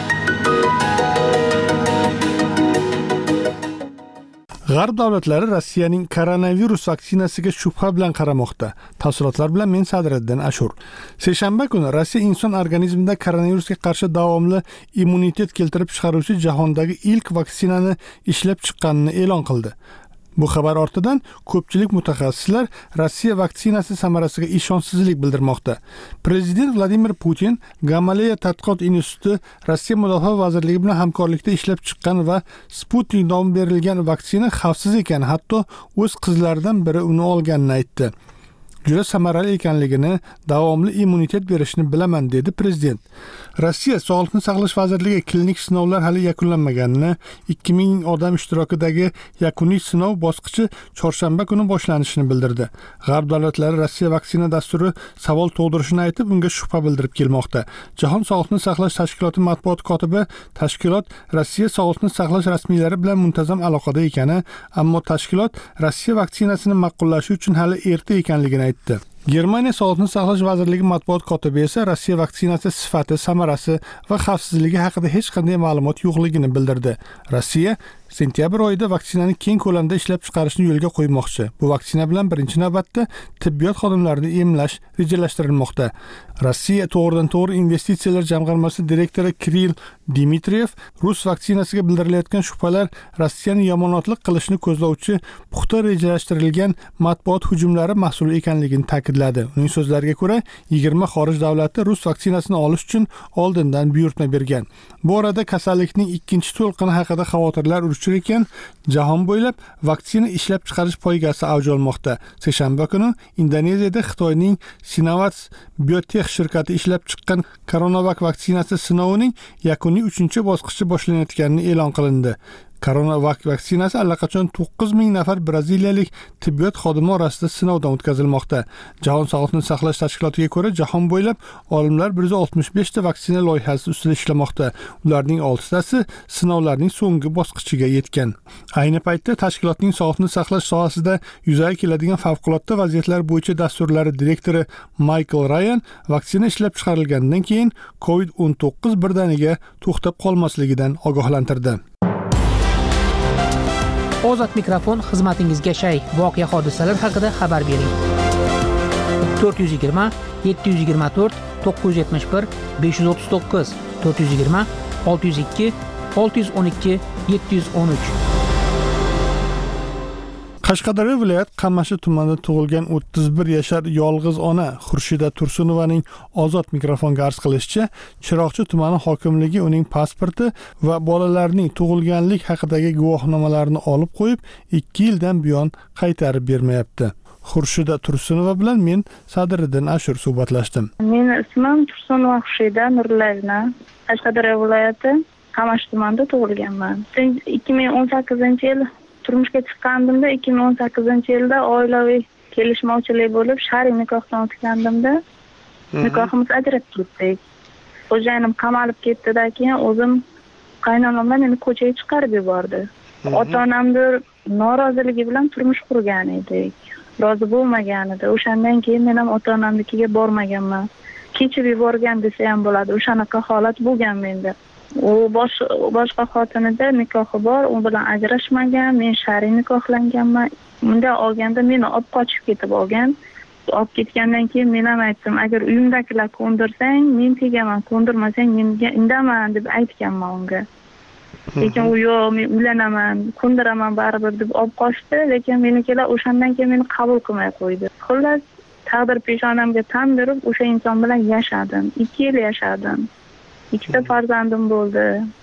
G'arb davlatlari Rossiyaning koronavirus vaksinasiga shubha bilan qaramoqda. Tafsilotlar bilan men Sadriddin Ashur. Seshanba kuni Rossiya inson organizmida koronavirusga qarshi davomli immunitet keltirib chiqaruvchi jahondagi ilk vaksinani ishlab chiqqanini e'lon qildi. Bu xabar ortidan ko'pchilik mutaxassislar Rossiya vaksinasi samarasiga ishonchsizlik bildirmoqda. Prezident Vladimir Putin Gamaleya tadqiqot instituti Rossiya mudofaa vazirligi bilan hamkorlikda ishlab chiqqan va Sputnik nomi berilgan vaksina xavfsiz ekan, hatto o'z qizlaridan biri uni olganini aytdi. Juda samarali ekanligini, davomli immunitet berishni bilaman, dedi prezident. Rossiya Sog'liqni saqlash vazirligi klinik sinovlar hali yakunlanmaganini, 2000 odam ishtirokidagi yakuniy sinov bosqichi chorshanba kuni boshlanishini bildirdi. G'arb davlatlari Rossiya vaksina dasturi savol tug'dirishini aytib, unga shubha bildirib kelmoqda. Jahon Sog'liqni saqlash tashkiloti matbuot kotibi tashkilot Rossiya sog'liqni saqlash rasmiylari bilan muntazam aloqada ekani, ammo tashkilot Rossiya vaksinasini ma'qullashi uchun hali erta ekanligini aytdi. Germaniya Sog'liqni saqlash vazirligi matbuot kotibi esa Rossiya vaksinasi sifati, samarasi va xavfsizligi haqida hech qanday ma'lumot yo'qligini bildirdi. Rossiya sentyabr oyida vaksinani keng ko'lamda ishlab chiqarishni yo'lga qo'ymoqchi. Bu vaksina bilan birinchi navbatda tibbiyot xodimlarini emlash rejalashtirilmoqda. Rossiya to'g'ridan-to'g'ri investitsiyalar jamg'armasi direktori Kirill Dmitriyev rus vaksinasiga bildirilayotgan shubhalar Rossiyani yomonotlik qilishni ko'zlovchi puxta rejalashtirilgan matbuot hujumlari mahsuli ekanligini ta'kidladi. Uning so'zlariga ko'ra, 20 xorij davlati rus vaksinasini olish uchun oldindan buyurtma bergan. Bu orada kasallikning ikkinchi to'lqini haqida xavotirlar urchir ekan, jahon bo'ylab vaksina ishlab chiqarish poygasi avj olmoqda. Seshanba kuni Indoneziyada Xitoyning Sinovac Biotech shirkati ishlab chiqqan Coronavac vaksinasi sinovining yakuniy 3-bosqichi boshlanayotganini e'lon qilindi. Coronavac vaksinasi allaqachon 9000 nafar braziliyalik tibbiyot xodimi orasida sinovdan o'tkazilmoqda. Jahon Sog'liqni saqlash tashkilotiga ko'ra, jahon bo'ylab olimlar 165 ta vaksina loyihasi ustida ishlamoqda. Ularning 6tasi sinovlarning so'nggi bosqichiga yetgan. Ayni paytda tashkilotning sog'liqni saqlash sohasida yuzaga keladigan favqulodda vaziyatlar bo'yicha dasturlari direktori Michael Ryan vaksina ishlab chiqarilgandan keyin COVID-19 birdaniga to'xtab qolmasligidan ogohlantirdi. Ozod mikrofon xizmatingizga shay. Voqea hodisalar haqida xabar bering. 420 724 971 539 420 602 612 713. Qashqadaryo viloyat Qamashi tumanida tug'ilgan 31 yashar yolg'iz ona Xurshida Tursunovaning ozod mikrofonga arz qilishicha, Chiroqchi tumani hokimligi uning pasporti va bolalarning tug'ilganlik haqidagi guvohnomalarini olib qo'yib, 2 yildan buyon qaytarib bermayapti. Xurshida Tursunova bilan men Sadriddin Ashur suhbatlashdim. Meni ismim Tursunova Xurshida Nurlayevna. Qashqadaryo viloyati Qamashi tumanida tug'ilganman. 2018-yil turmushga chiqqandimda 2018-yilda oilaviy kelishmovchilik bo'lib, shar'iy nikohdan o'tgandimda nikohimiz ajrab ketdik. Xo'jayinim qamalib ketdidan keyin o'zim qaynonamdan meni ko'chaga chiqarib yubordi. Ota-onamdir noroziligi bilan turmush qurgan edik. Rozi bo'lmagan edi. O'shandan keyin men ham ota-onamnikiga bormaganman. Kechib yuborgan desa ham bo'ladi. O'shanaqa holat bo'lgan menda. U boshqa xotinida nikohi bor, u bilan ajrashmagan, men shar'iy nikohlanganman. Bunda olganda meni olib qochib ketib olgan. Olib ketgandan keyin men ham aytdim, agar uyimdagilar ko'ndirsang, men tegaman, ko'ndirmasang menga indaman deb aytganman unga. Lekin u yo'q, men uylanaman, ko'ndiraman baribir deb olib qochdi, lekin menikilar o'shandan keyin meni qabul qilmay qo'ydi. Xullas, taqdir peshonamga tan berib, o'sha inson bilan yashadim. 2 yil yashadim. 2 farzandim bo'ldi.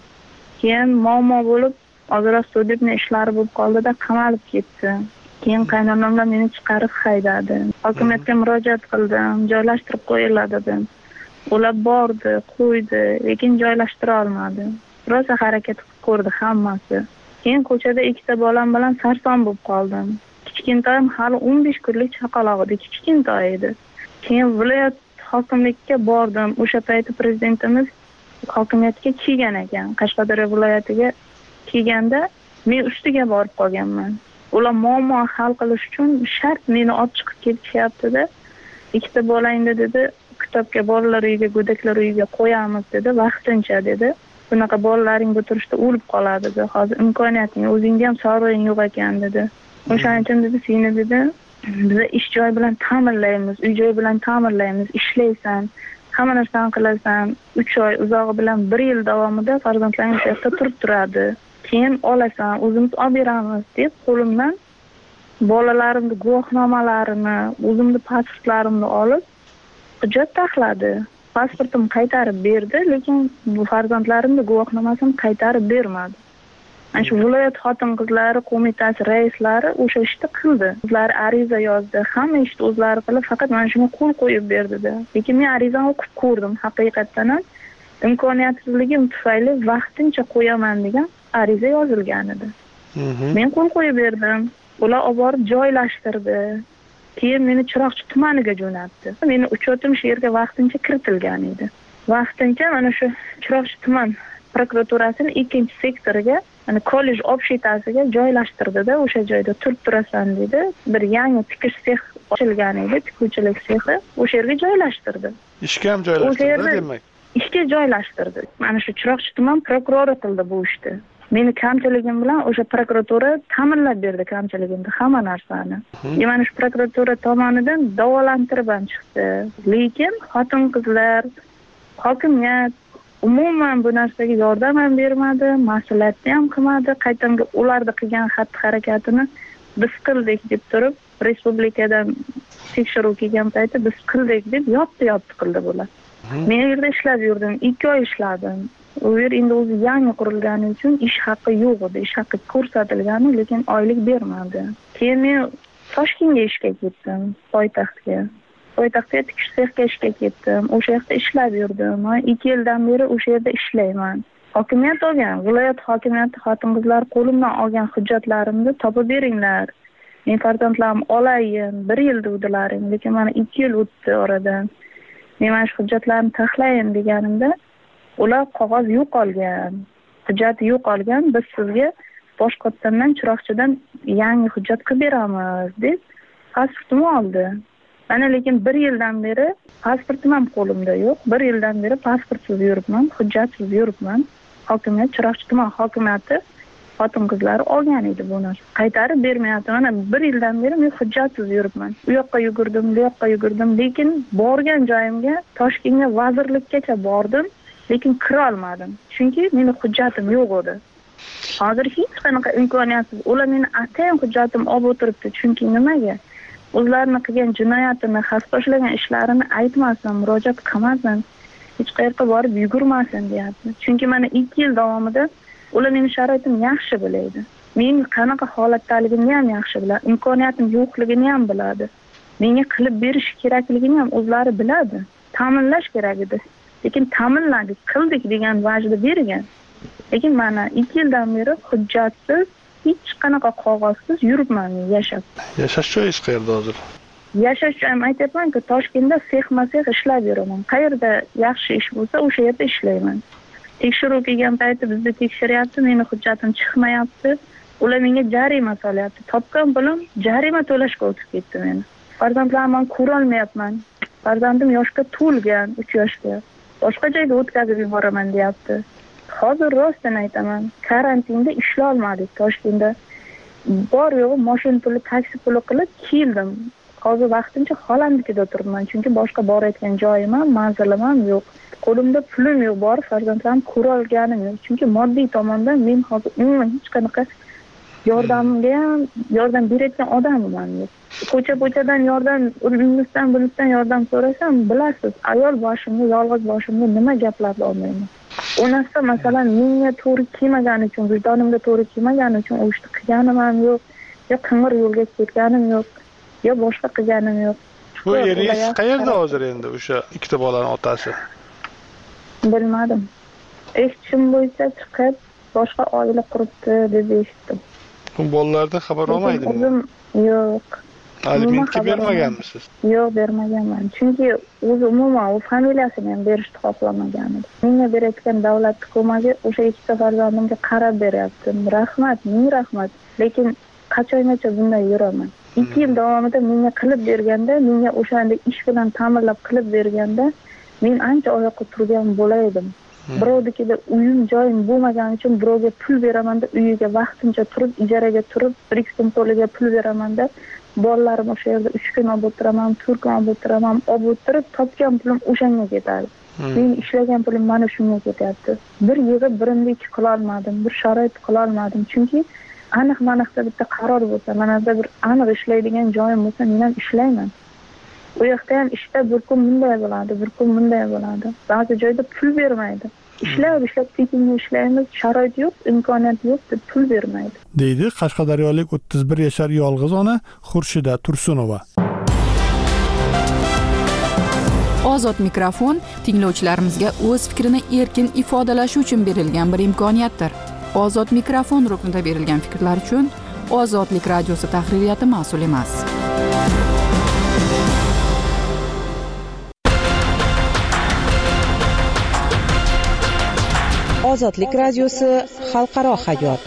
Keyin muammo bo'lib, ozroq sudibni ishlari bo'lib qoldi-da, qamalib ketdi. Keyin qaynonamlar meni chiqarib haydadi. Hokimiyatga murojaat qildim, joylashtirib qo'yiladi dedim. Ular bordi, qo'ydi, lekin joylashtira olmadi. Rosa harakat qilib ko'rdi hammasi. Keyin ko'chada 2 bolam bilan sarson bo'lib qoldim. Kichkintoyim hali 15 kunlik chaqaloq edi, kichkintoy edi. Keyin viloyat hokimlikka bordim. O'sha payti prezidentimiz hokimiyatga kelgan ekan. Qashqadaryo viloyatiga kelganda men ustiga borib qolganman. Ular muammo hal qilish uchun shart meni olib chiqib ketishyapti-da. 2 bolangni dedi, kitobga bolalar uyiga, go'daklar uyiga qo'yamiz dedi, vaqtincha dedi. Bunaqa bolalaring bu turishda o'lib qoladi dedi. Hozir imkoniyating, o'zingga ham sog'lig'ing yo'q ekan dedi. O'shaning uchun dedi, seni dedi, biz ish joy bilan ta'minlaymiz, uy joy bilan ta'minlaymiz, ishlaysan, hamma narsani qilasan. 3 oy uzog'i bilan 1 yil davomida farzandlaring bu yerda turib turadi. Keyin olasan, o'zimiz olib beramiz deb qo'limdan bolalarimning guvohnomalarini, o'zimning pasportlarimni olib hujjat taxladi. Pasportim qaytarib berdi, lekin bu farzandlarimning guvohnomasini qaytarib bermadi. Ana shu viloyat xotin-qizlari qo'mitasi raislari o'sha ishni qildi. Ular ariza yozdi, hamma ishni o'zlari qilib, faqat mana shunga qo'l qo'yib berdi-da. Lekin men arizani o'qib ko'rdim, haqiqatan ham imkoniyatsizligim tufayli vaqtincha qo'yaman degan ariza yozilgan edi. Men qo'l qo'yib berdim. Ular olib borib joylashtirdi. Keyin meni Chiroqchi tumaniga jo'natdi. Meni uchotim shu yerga vaqtincha kiritilgan edi. Vaqtincha mana shu Chiroqchi tuman prokuraturasining 2-sektoriga, mana kollej obshitasiga joylashtirdi-da, o'sha joyda turib turasan dedi. Bir yangi tikish sex ochilgan edi, tikuvchilik sexi, o'sha yerga joylashtirdi. Ishga ham joylashtirdi demak. Ishga joylashtirdi. Mana shu Chiroqchi tuman prokurori qildi bu ishni. Meni kamchiligim bilan o'sha prokuratura ta'minlab berdi kamchiligimni, hamma narsani. Mana shu prokuratura tomonidan davolantirib ham chiqdi. Lekin xotin-qizlar, hokimiyat umuman bu narsaga yordam ham bermadi, mas'uliyatni ham qilmadi. Qaytamga ularda qilgan xatti-harakatini biz qildik deb turib, respublikadan tekshiruv kelgan payti biz qildik deb yopti qildi bular. Men yerda ishlab yurdim, 2 oy ishladim. U yer endi o'zi yangi qurilgani uchun ish haqqi yo'q edi. Ish haqqi ko'rsatilgani, lekin oylik bermadi. Keyin men Toshkentga ishga ketdim, poytaxtga. Poytaxtga tikish sexga ishga ketdim. O'sha yerda ishlab yurdim. 2 yildan beri o'sha yerda ishlayman. Hokimiyat olgan, viloyat hokimiyati xotin-qizlar qo'limdan olgan hujjatlarimni topib beringlar. Men farzandlarim olayin, 1 yil dedilaring, lekin mana 2 yil o'tdi oradan. Men mana shu hujjatlarni taxlayin deganimda, ular qog'oz yo'qolgan, hujjat yo'qolgan, biz sizga boshqatdan Chiroqchidan yangi hujjat qilib beramiz deb pasportimni oldi. Mana lekin 1 yildan beri pasportim ham qo'limda yo'q. 1 yildan beri pasportsiz yuribman, hujjatsiz yuribman. Hokimiyat, Chiroqchi tuman hokimiyati xotin-qizlari olgan edi bu narsani. Qaytarib bermayapti. Mana 1 yildan beri men hujjatsiz yuribman. U yoqqa yugurdim, bu yoqqa yugurdim, lekin borgan joyimga Toshkentga vazirlikkacha bordim. Lekin kira olmadim. Chunki meni hujjatim yo'q edi. Hozir hech qanaqa imkoniyatsiz. Ular meni atayin hujjatim olib o'tiribdi. Chunki nimaga? O'zlarini qilgan jinoyatini, xavf boshlagan ishlarini aytmasin, murojaat qilmasin, hech qayerga borib yugurmasin deyapti. Chunki mana 2 yil davomida ular meni sharoitim yaxshi biladi. Men qanaqa holatdaligimni ham yaxshi biladi, imkoniyatim yo'qligini ham biladi. Menga qilib berish kerakligini ham o'zlari biladi. Ta'minlash kerak edi. Lekin ta'minladik, qildik degan va'da bergan. Lekin mana 2 yildan beri hujjatsiz, hech qanaqa qog'ozsiz yuribman yashab. Yashash joyingiz qayerda hozir? Yashash joyim aytyapman-ku, Toshkentda sex-masix ishlab yuraman. Qayerda yaxshi ish bo'lsa, o'sha yerda ishlayman. Tekshiruv kelgan payti bizni tekshiryapti, meni hujjatim chiqmayapti. Ular menga jarima solyapti. Topgan pulim jarima to'lashga o'tib ketdi meni. Farzandlarimni ko'ra olmayapman. Farzandim yoshga to'lgan, 3 yoshga. Boshqa joyga o'tkazib yuboraman deyapti. Hozir rostdan aytaman, karantinda ishlay olmadik Toshkentda. Bor yo'q mashina puli, taksi puli qilib keldim. Hozir vaqtincha xolamnikida turibman, chunki boshqa borayotgan joyim ham, manzilim ham yo'q. Qo'limda pulim yo'q, bor farzandlarimni ko'ra olganim yo'q. Chunki moddiy tomondan men hozir umuman hech qanaqa yordamga ham yordam berayotgan odamman yo'q. Ko'cha-ko'chadan yordam, undan yordam so'rasam, bilasiz, ayol boshimga, yolg'iz boshimga nima gaplarni olmayman. Onasi masalan menga to'g'ri kelmagani uchun, vijdonimga to'g'ri kelmagani uchun u ishni qilganim ham yo'q, yo qing'ir yo'lga ketganim yo'q, yo boshqa qilganim yo'q. Bu eringiz qayerda hozir endi o'sha ikkita bolaning otasi? Bilmadim. Eshitishim bo'yicha chiqib boshqa oila quribdi deb eshitdim. Bu bolalardan xabar olmaydimi? O'zim yo'q. Alimentga bermaganmisiz? Yo'q, bermaganman. Chunki o'zi umuman u familiyasini ham berishni xohlamagan edi. Menga berayotgan davlat ko'magi o'sha ikkita farzandimga qarab beryapti. Rahmat, ming rahmat. Lekin qachongacha bunday yuraman? 2 yil davomida menga qilib berganda, menga o'shanda ish bilan ta'minlab qilib berganda, men ancha oyoqqa turgan bo'laydim. Birovnikida uyim, joyim bo'lmagani uchun birovga pul beraman-da, uyiga vaqtincha turib, ijaraga turib, 1-2 kun to'liga pul beraman-da, bolalarim o'sha yerda 3 kun olib o'tiraman, 4 kun olib o'tiraman, olib o'tirib, topgan pulim o'shanga ketadi. Men ishlagan pulim mana shunga ketyapti. Bir yig'ib birimni ikki qila olmadim, bir sharoit qila olmadim. Chunki aniq-maniqda bitta qaror bo'lsa, manada bir aniq ishlaydigan joyim bo'lsa, men ham ishlayman. U yoqda ham ishda bir kun bunday bo'ladi, bir kun bunday bo'ladi. Ba'zi joyda pul bermaydi. Ishlab tekinga ishlaymiz, sharoit yo'q, imkoniyat yo'q deb pul bermaydi. Deydi Qashqadaryolik 31 yashar yolg'iz ona Xurshida Tursunova. Ozod mikrofon tinglovchilarimizga o'z fikrini erkin ifodalashi uchun berilgan bir imkoniyatdir. Ozod mikrofon ruknida berilgan fikrlar uchun Ozodlik radiosi tahririyati mas'ul emas. Ozodlik radiosi xalqaro hayot.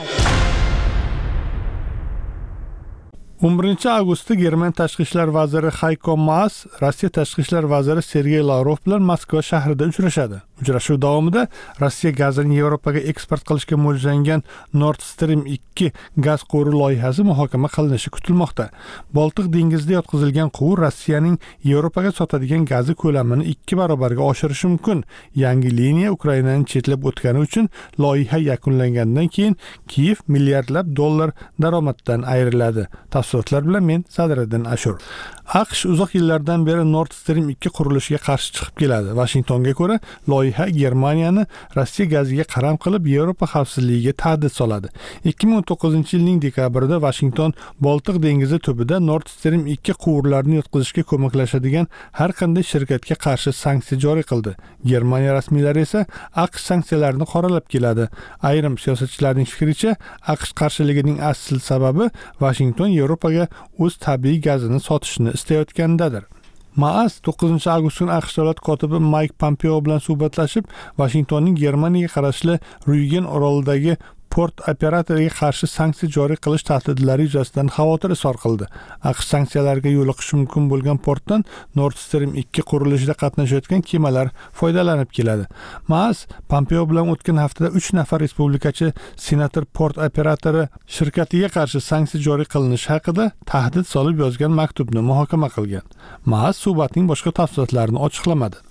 11-avgustda Germaniya tashqi ishlar vaziri Hayko Maas Rossiya tashqi ishlar vaziri Sergey Lavrov bilan Moskva shahrida uchrashadi. Uchrashuv davomida Rossiya gazini Yevropaga eksport qilishga mo'ljallangan Nord Stream 2 gaz quvuri loyihasi muhokama qilinishi kutilmoqda. Boltiq dengizida yotqizilgan quvur Rossiyaning Yevropaga sotadigan gazi ko'lamini 2 barobarga oshirishi mumkin. Yangi liniya Ukrainani chetlab o'tgani uchun loyiha yakunlangandan keyin Kiyev milliardlab dollar daromaddan ayriladi. Tafsilotlar bilan men Sadriddin Ashur. AQSh uzoq yillardan beri Nord Stream 2 qurilishiga qarshi chiqib keladi. Washingtonga ko'ra, loyiha Germaniyani Rossiya gaziga qaram qilib Yevropa xavfsizligiga tahdid soladi. 2019-yilning dekabrida Washington Boltiq dengizi tubida Nord Stream 2 quvurlarini yotqizishga ko'maklashadigan har qanday shirkatga qarshi sanksiya joriy qildi. Germaniya rasmiylari esa AQSh sanksiyalarini qoralab keladi. Ayrim siyosatchilarning fikricha, AQSh qarshiligining asl sababi Washington Yevropaga o'z tabiiy gazini sotishni istayotgandadir. Maas 9-avgust kuni AQSh davlat kotibi Mike Pompeo bilan suhbatlashib, Washingtonning Germaniyaga qarashli Rügen orolidagi port operatoriga qarshi sanksiya joriy qilish tahdidlari yuzasidan xavotir izhor qildi. AQSh sanksiyalarga yo'liqishi mumkin bo'lgan portdan Nord Stream 2 qurilishida qatnashayotgan kemalar foydalanib keladi. Maas Pompeo bilan o'tgan haftada 3 nafar respublikachi senator port operatori shirkatiga qarshi sanksiya joriy qilinishi haqida tahdid solib yozgan maktubni muhokama qilgan. Maas suhbatning boshqa tafsilotlarini ochiqlamadi.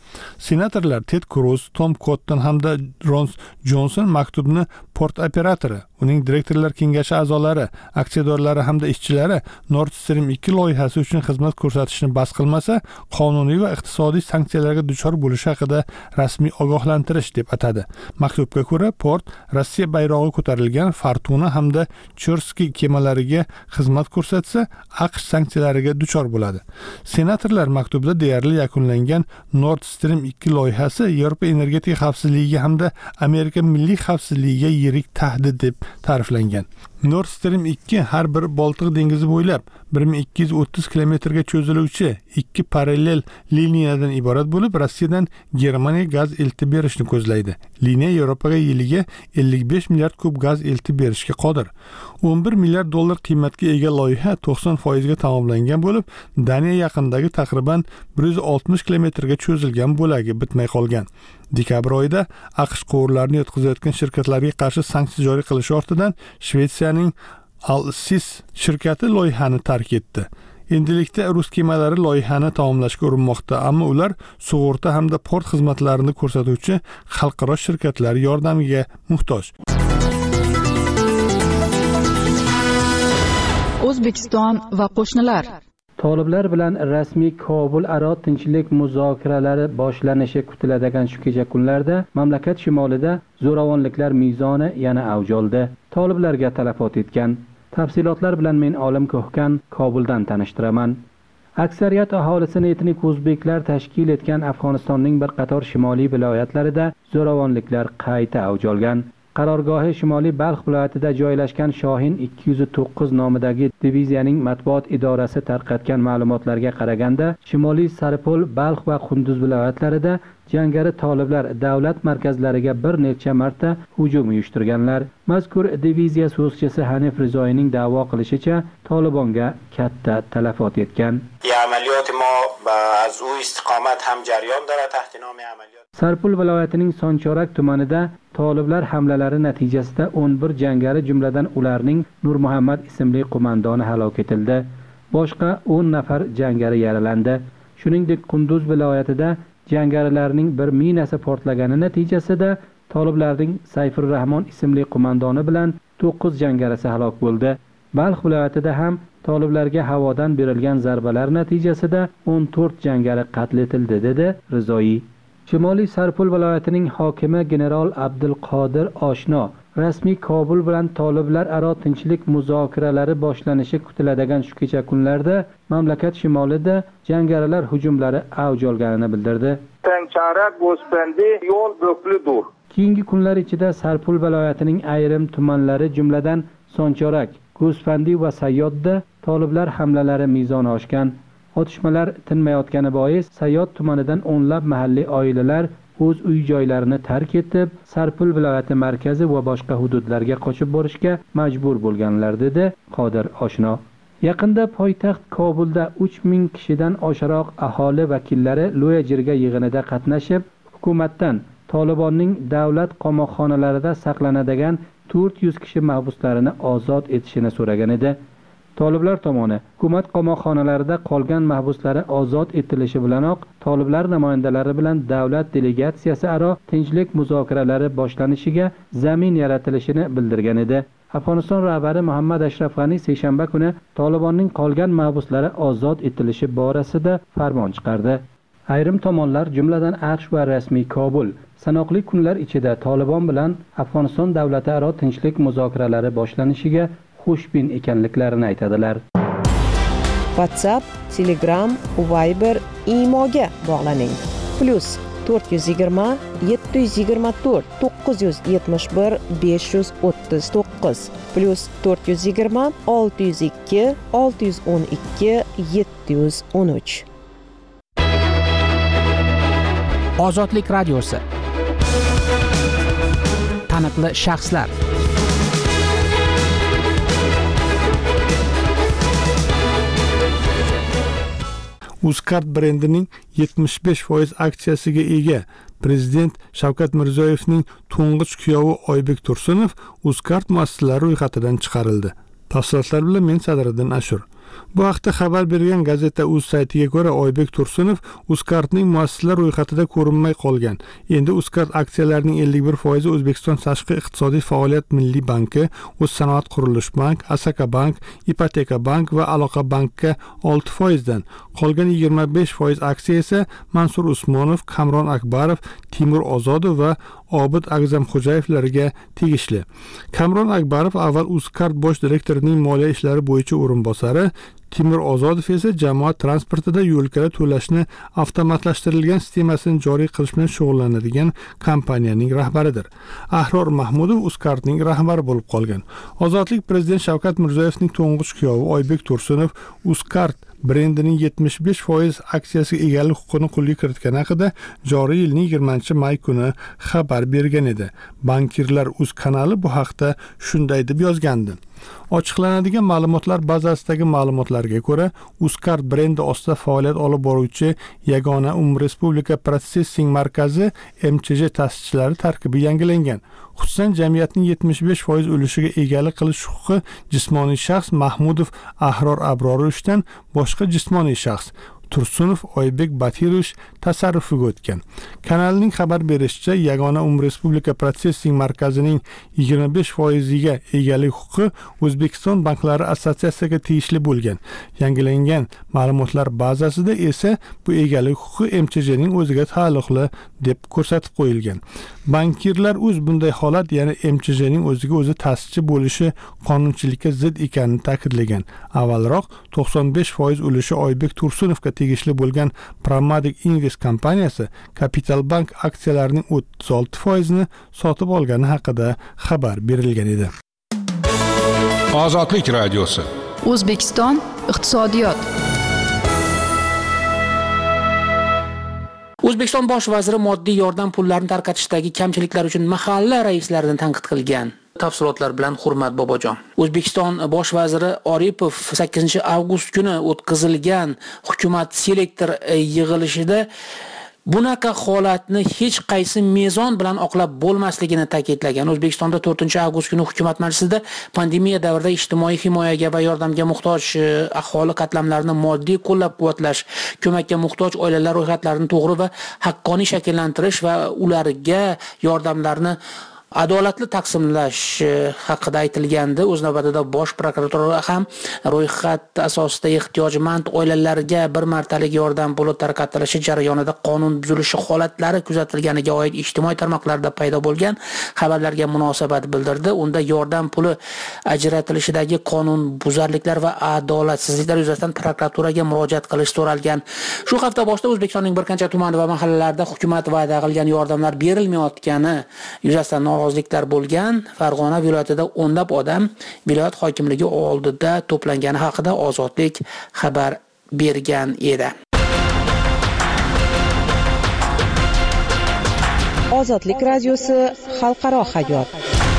Senatorlar Ted Cruz, Tom Cotton hamda Ron Johnson maktubni port operatori, uning direktorlar kengashi a'zolari, aksiyadorlari hamda ishchilari Nord Stream 2 loyihasi uchun xizmat ko'rsatishni bas qilmasa, qonuniy va iqtisodiy sanksiyalarga duchor bo'lishi haqida rasmiy ogohlantirish deb atadi. Maktubga ko'ra, port Rossiya bayrog'i ko'tarilgan Fortuna hamda Cherski kemalariga xizmat ko'rsatsa, AQSh sanksiyalariga duchor bo'ladi. Senatorlar maktubda deyarli yakunlangan Nord Stream 2 loyihasi Yevropa energetika xavfsizligiga hamda Amerika milliy xavfsizligiga yirik tahdid deb ta'riflangan. Nord Stream 2 har bir Boltiq dengizi bo'ylab 1230 kilometrga cho'ziluvchi ikki parallel liniyadan iborat bo'lib, Rossiyadan Germaniyaga gaz eltib berishni ko'zlaydi. Liniya Yevropaga yiliga 55 milliard kub gaz eltib berishga qodir. 11 milliard dollar qiymatga ega loyiha 90% ga tamomlangan bo'lib, Daniya yaqinidagi taqriban 160 kilometrga cho'zilgan bo'lagi bitmay qolgan. Dekabr oyida AQSh quvurlarni yetkazayotgan shirkatlarga qarshi sanksiya joriy qilish ortidan Shvetsiyaning Alsis shirkati loyihani tark etdi. Endilikda rus kemalari loyihani tamomlashga urinmoqda, ammo ular sug'urta hamda port xizmatlarini ko'rsatuvchi xalqaro shirkatlar yordamiga muhtoj. O'zbekiston va qo'shnilar. Toliblar bilan rasmiy Kobul aro tinchlik muzokaralari boshlanishi kutiladigan shu kecha kunlarda mamlakat shimolida zo'ravonliklar mezoni yana avj oldi. Toliblarga talafot etgan. Tafsilotlar bilan men Olim Ko'hkan Kobuldan tanishtiraman. Aksariyat aholisini etnik o'zbeklar tashkil etgan Afg'onistonning bir qator shimoliy viloyatlarida zo'ravonliklar qayta avj olgan. Qarorgohi Shimoliy Balx viloyatida joylashgan Shohin 209 nomidagi diviziyaning matbuot idorasi tarqatgan ma'lumotlarga qaraganda, Shimoliy Saripol, Balx va Qunduz viloyatlarida jangari toliblar davlat markazlariga bir necha marta hujum uyushtirganlar. Mazkur diviziya so'zchisi Hanif Rizoyning da'vo qilishicha, Tolibonga katta talafot yetgan. Amaliyot ma az u istiqomat ham jarayon dara tahti nomi amaliyot. Sarpul viloyatining Sonchorak tumanida toliblar hamlalari natijasida 11 jangari, jumladan ularning Nur Muhammad ismli qo'mondoni halok etildi. Boshqa 10 nafar jangari yaralandi. Shuningdek, Qunduz viloyatida jangarilarning bir minasi portlagani natijasida toliblarning Sayfur Rahmon ismli qo'mondoni bilan 9 jangarisi halok bo'ldi. Balx viloyatida ham toliblarga havodan berilgan zarbalar natijasida 14 jangari qatl etildi, dedi Rizoyi. Shimoliy Sarpul viloyatining hokimi general Abdulqodir Oshno rasmiy Kobul bilan toliblar aro tinchlik muzokaralari boshlanishi kutiladigan shu kecha kunlarda mamlakat shimolida jangarilar hujumlari avj olganini bildirdi. Keyingi kunlar ichida Sarpul viloyatining ayrim tumanlari, jumladan Sonchorak, Go'sfandi va Sayyodda toliblar hamlalari mezoni oshgan. Otishmalar tinmayotgani bois Sayyod tumanidan o'nlab mahalliy oilalar o'z uy joylarini tark etib, Sarpul viloyati markazi va boshqa hududlarga qochib borishga majbur bo'lganlar, dedi Qodir Oshno. Yaqinda poytaxt Kobulda 3000 kishidan oshiqroq aholi vakillari Loya jirga yig'inida qatnashib, hukumatdan Tolibonning davlat qamoqxonalarida saqlanadigan 400 kishi mahbuslarini ozod etishini so'ragan edi. Toliblar tomoni hukumat qamoqxonalarida qolgan mahbuslari ozod etilishi bilanoq toliblar namoyandalari bilan davlat delegatsiyasi aro tinchlik muzokaralari boshlanishiga zamin yaratilishini bildirgan edi. Afg'oniston rahbari Muhammad Ashraf G'ani seshanba kuni Tolibonning qolgan mahbuslari ozod etilishi borasida farmon chiqardi. Ayrim tomonlar, jumladan AQSh va rasmiy Kobul, sanoqli kunlar ichida Tolibon bilan Afg'oniston davlati aro tinchlik muzokaralari boshlanishiga xushbiin ekanliklarini aytadilar. WhatsApp, Telegram, Viber, Imoga bog'laning. +420 724 971 539 +420 602 612 713. Ozodlik radiosi. Taniqli shaxslar. Uzcard brendining 75% aksiyasiga ega Prezident Shavkat Mirziyoyevning to'ng'ich kuyovi Oybek Tursunov Uzcard muassasalari ro'yxatidan chiqarildi. Tafsilotlar bilan men Sadriddin Ashur. Bu haqda xabar bergan gazeta.uz saytiga ko'ra, Oybek Tursunov Uzcardning muassislar ro'yxatida ko'rinmay qolgan. Endi Uzcard aksiyalarining 51% O'zbekiston Tashqi iqtisodiy faoliyat milliy banki, O'zsanoat qurilish bank, Asaka bank, Ipoteka bank va Aloqa bankka 6% dan, qolgan 25% aksiya esa Mansur Usmonov, Kamron Akbarov, Timur Ozodov va Obid Agzamxo'jayevlarga tegishli. Kamron Akbarov avval Uzcard bosh direktorining moliya ishlari bo'yicha o'rinbosari, Timur Ozodov esa jamoat transportida yo'lkira to'lashni avtomatlashtirilgan sistemasini joriy qilish bilan shug'ullanadigan kompaniyaning rahbaridir. Ahror Mahmudov Uzcardning rahbari bo'lib qolgan. Ozodlik prezident Shavkat Mirziyoyevning to'ng'ich kuyovi Oybek Tursunov Uzcard brendining 75% aksiyasiga egalik huquqini qo'lga kiritgani haqida joriy yilning 20-may kuni xabar bergan edi. Bankirlar Uz kanali bu haqda shunday deb yozgandi. Ochiqlanadigan ma'lumotlar bazasidagi ma'lumotlarga ko'ra, Uzcard brendi ostida faoliyat olib boruvchi yagona Respublika protsessing markazi MCJ ta'sischilari tarkibi yangilangan. Xususan, jamiyatning 75% ulushiga egalik qilish huquqi jismoniy shaxs Mahmudov Ahror Abrorovdan boshqa jismoniy shaxs Tursunov Oybek Batirovich tasarrufiga o'tgan. Kanalning xabar berishicha, yagona Respublika protsessing markazining 25%ga egalik huquqi O'zbekiston banklari assotsiatsiyasiga tegishli bo'lgan. Yangilangan ma'lumotlar bazasida esa bu egalik huquqi MCJning o'ziga taalluqli deb ko'rsatib qo'yilgan. Bankirlar bunday holat, ya'ni MCJning o'ziga o'zi ta'sischi bo'lishi qonunchilikka zid ekanini ta'kidlagan. Avvalroq 95% ulushi Oybek Tursunovga tegishli bo'lgan Pramatic Invest kompaniyasi Capital Bank aksiyalarining 36%ni sotib olgani haqida xabar berilgan edi. Ozodlik radiosi. O'zbekiston iqtisodiyot. O'zbekiston bosh vaziri moddiy yordam pullarini tarqatishdagi kamchiliklar uchun mahalla raislarini tanqid qilgan. Tafsilotlar bilan Hurmat Bobojon. O'zbekiston bosh vaziri Oripov 8-avgust kuni o'tkazilgan hukumat selektor yig'ilishida bunaqa holatni hech qaysi mezon bilan oqlab bo'lmasligini ta'kidlagan. O'zbekistonda 4-avgust kuni hukumat majlisida pandemiya davrida ijtimoiy himoyaga va yordamga muhtoj aholi qatlamlarini moddiy qo'llab-quvvatlash, ko'makka muhtoj oilalar ro'yxatlarini to'g'ri va haqqoniy shakllantirish va ularga yordamlarni adolatli taqsimlash haqida aytilgandi. O'z navbatida bosh prokuratura ham ro'yxat asosida ehtiyojmand oilalarga bir martalik yordam puli tarqatilishi jarayonida qonun buzilishi holatlari kuzatilganiga oid ijtimoiy tarmoqlarda paydo bo'lgan xabarlarga munosabat bildirdi. Unda yordam puli ajratilishidagi qonun buzarliklar va adolatsizliklar yuzasidan prokuraturaga murojaat qilish so'ralgan. Shu hafta boshida O'zbekistonning bir qancha tuman va mahallalarida hukumat va'da qilgan yordamlar berilmayotgani yuzasidan noroziliklar bo'lgan. Farg'ona viloyatida o'nlab odam viloyat hokimligi oldida to'plangani haqida Ozodlik xabar bergan edi. Ozodlik radiosi xalqaro hayot.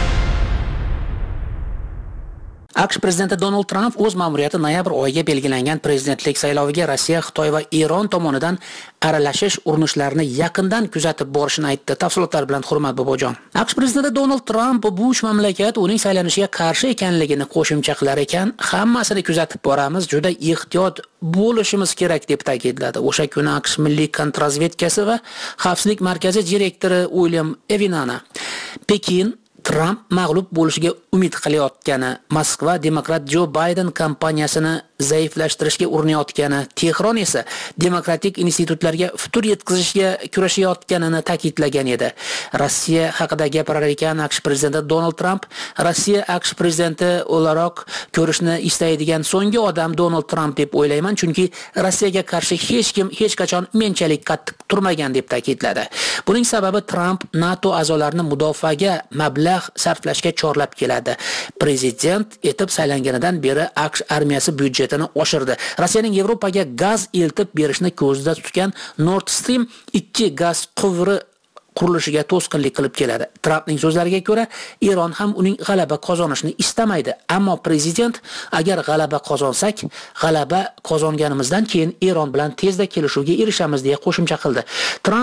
AQSh prezidenti Donald Tramp o'z ma'muriyati noyabr oyiga belgilangan prezidentlik sayloviga Rossiya, Xitoy va Eron tomonidan aralashish urinishlarini yaqindan kuzatib borishini aytdi. Tafsilotlar bilan Hurmat Bobojon. AQSh prezidenti Donald Tramp bu uch mamlakat uning saylanishiga qarshi ekanligini qo'shimcha qilar ekan, hammasini kuzatib boramiz, juda ehtiyot bo'lishimiz kerak deb ta'kidladi. O'sha kuni AQSh milliy kontrrazvedkasi va xavfsizlik markazi direktori William Evinana Pekin Tramp mag'lub bo'lishiga umid qilayotgani, Moskva demokrat Jo Bayden kampaniyasini zaiflashtirishga urinayotgani, Tehron esa demokratik institutlarga futur yetkazishga kurashayotganini ta'kidlagan edi. Rossiya haqida gapirar ekan AQSh prezidenti Donald Tramp, Rossiya AQSh prezidenti o'laroq ko'rishni istaydigan so'nggi odam Donald Tramp deb o'ylayman, chunki Rossiyaga qarshi hech kim hech qachon menchalik qattiq turmagan deb ta'kidladi. Buning sababi Tramp NATO a'zolarini mudofaaga mablag' sarflashga chorlab keladi. Prezident etib saylanganidan beri AQSh armiyasi byudjetini oshirdi. Rossiyaning Yevropaga gaz eltib berishni ko'zda tutgan Nord Stream 2 gaz quvuri qurilishiga to'sqinlik qilib keladi. Trampning so'zlariga ko'ra, Eron ham uning g'alaba qozonishni istamaydi. Ammo prezident agar g'alaba qozonsak, g'alaba qozonganimizdan keyin Eron bilan tezda kelishuvga erishamiz deya qo'shimcha qildi. Tramp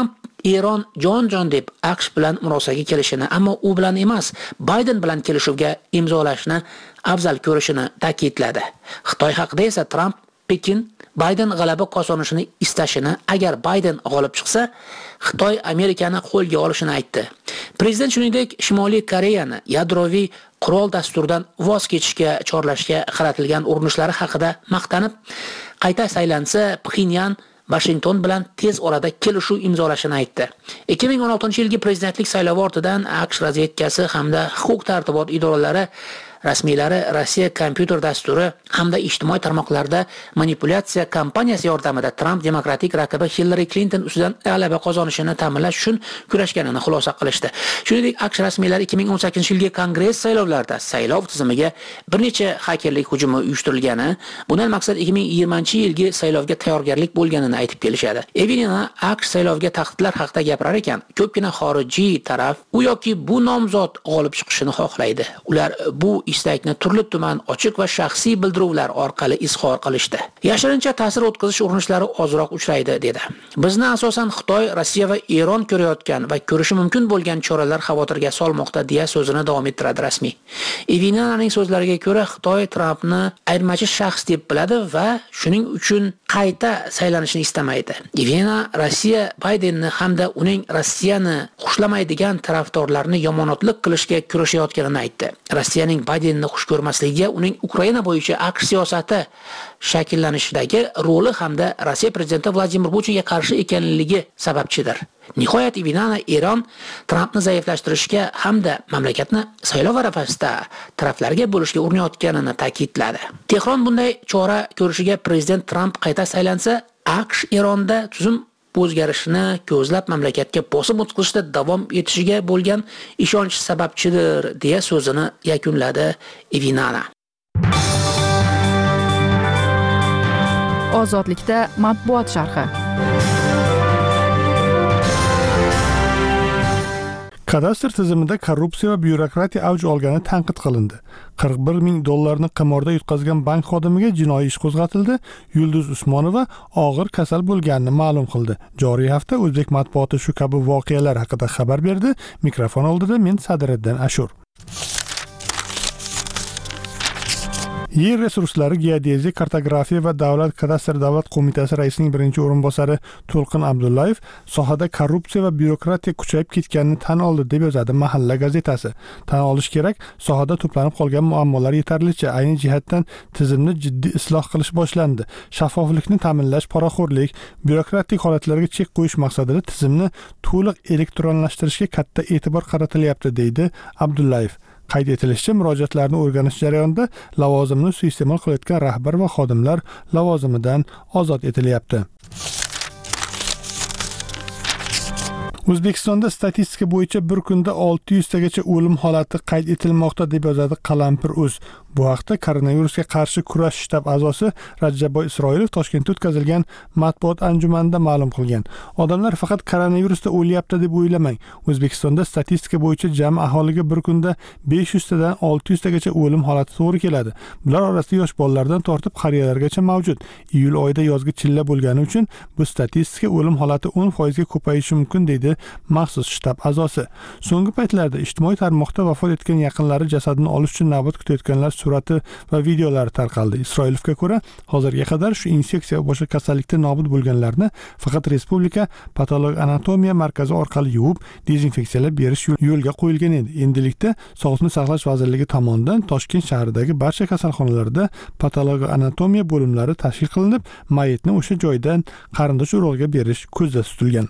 Eron jon deb AQSh bilan murosaga kelishini, ammo u bilan emas, Bayden bilan kelishuvga imzolashni afzal ko'rishini ta'kidladi. Xitoy haqida esa Trump Pekin Bayden g'alaba qozonishini istashini, agar Bayden g'olib chiqsa, Xitoy Amerikani qo'lga olishini aytdi. Prezident shuningdek Shimoliy Koreyani yadroviy qurol dasturidan voz kechishga chorlashga qaratilgan urinishlari haqida maqtanib, qayta saylansa Pxenyan Washington bilan tez orada kelishuv imzolashini aytdi. 2016-yilgi prezidentlik saylovi ortidan AQSh razvedkasi hamda huquq-tartibot idoralari rasmiylari Rossiya kompyuter dasturi hamda ijtimoiy tarmoqlarda manipulyatsiya kampaniyasi yordamida Trump demokratik raqibi Hillary Clinton ustidan g'alaba qozonishini ta'minlash uchun kurashganini xulosa qilishdi. Shuningdek, AQSh rasmiylari 2018-yilgi Kongress saylovlarida saylov tizimiga bir necha xakerlik hujumi uyushtirilgani, bundan maqsad 2020-yilgi saylovga tayyorgarlik bo'lganini aytib kelishadi. Evinina AQSh saylovga tahdidlar haqida gapirar ekan, ko'pgina xorijiy taraf u yoki bu nomzod g'olib chiqishini xohlaydi. Ular bu istakni turli-tuman ochiq va shaxsiy bildiruvlar orqali izhor qilishdi. Yashirincha ta'sir o'tkazish urinishlari ozroq uchraydi, dedi. Bizni asosan Xitoy, Rossiya va Eron ko'rayotgan va ko'rishi mumkin bo'lgan choralar xavotirga solmoqda, deya so'zini davom ettiradi rasmiy. Evininaning so'zlariga ko'ra, Xitoy Trampni ayirmachi shaxs deb biladi va shuning uchun qayta saylanishni istamaydi. Evinina Rossiya Baydenni hamda uning Rossiyani xushlamaydigan tarafdorlarni yomonotlik qilishga kurashayotganini aytdi. Rossiyaning Baydenni xush ko'rmasligiga uning Ukraina bo'yicha AQSh siyosati shakllanishidagi roli hamda Rossiya prezidenti Vladimir Putinga qarshi ekanligi sababchidir. Nihoyat Evinina Eron Trampni zaiflashtirishga hamda mamlakatni saylov arafasida taraflarga bo'lishga urinayotganini ta'kidladi. Tehron bunday chora ko'rishiga prezident Tramp qayta saylansa, AQSh Eronda tuzum o'zgarishini ko'zlab mamlakatga bosib o'tkazishda davom etishiga bo'lgan ishonch sababchidir, deya so'zini yakunladi Evinina. Ozodlikda matbuot sharhi. Kadastr tizimida korrupsiya va byurokratiya avj olgani tanqid qilindi. $41 ming qimorda yutqazgan bank xodimiga jinoiy ish qo'zg'atildi. Yulduz Usmonova og'ir kasal bo'lganini ma'lum qildi. Joriy hafta o'zbek matbuoti shu kabi voqealar haqida xabar berdi. Mikrofon oldida men Sadiriddin Ashur. Yer resurslari, geodeziya, kartografiya va davlat kadastr davlat qo'mitasi raisining birinchi o'rinbosari To'lqin Abdullayev sohada korrupsiya va byurokratiya kuchayib ketganini tan oldi, deb yozadi Mahalla gazetasi. Tan olish kerak, sohada to'planib qolgan muammolar yetarlicha. Ayni jihatdan tizimni jiddiy isloh qilish boshlandi. Shaffoflikni ta'minlash, poraxo'rlik, byurokratik holatlarga chek qo'yish maqsadida tizimni to'liq elektronlashtirishga katta e'tibor qaratilyapti, deydi Abdullayev. Qayd etilishicha, murojaatlarni o'rganish jarayonida lavozimni suiiste'mol qilayotgan rahbar va xodimlar lavozimidan ozod etilyapti. O'zbekistonda statistika bo'yicha bir kunda 600 tagacha o'lim holati qayd etilmoqda, deb yozadi Qalampir.uz. Bu haqda koronavirusga qarshi kurash shtab a'zosi Rajabboy Isroilov Toshkentda o'tkazilgan matbuot anjumanida ma'lum qilgan. Odamlar faqat koronavirusda o'lyapti deb o'ylamang. O'zbekistonda statistika bo'yicha jami aholiga bir kunda 500 tadan 600 tagacha o'lim holati to'g'ri keladi. Bular orasida yosh bolalardan tortib qariyalargacha mavjud. Iyul oyida yozgi chilla bo'lgani uchun bu statistika o'lim holati 10% ga ko'payishi mumkin, deydi maxsus shtab a'zosi. So'nggi paytlarda ijtimoiy tarmoqda vafot etgan yaqinlari jasadini olish uchun navbat kutayotganlar surati va videolari tarqaldi. Isroilovga ko'ra, hozirga qadar shu infeksiya va boshqa kasallikda nobud bo'lganlarni faqat Respublika patolog anatomiya markazi orqali yuvib, dezinfeksiyalab berish yo'lga qo'yilgan edi. Endilikda Sog'liqni saqlash vazirligi tomonidan Toshkent shahridagi barcha kasalxonalarda patolog anatomiya bo'limlari tashkil qilinib, mayitni o'sha joydan qarindosh urug'iga berish ko'zda tutilgan.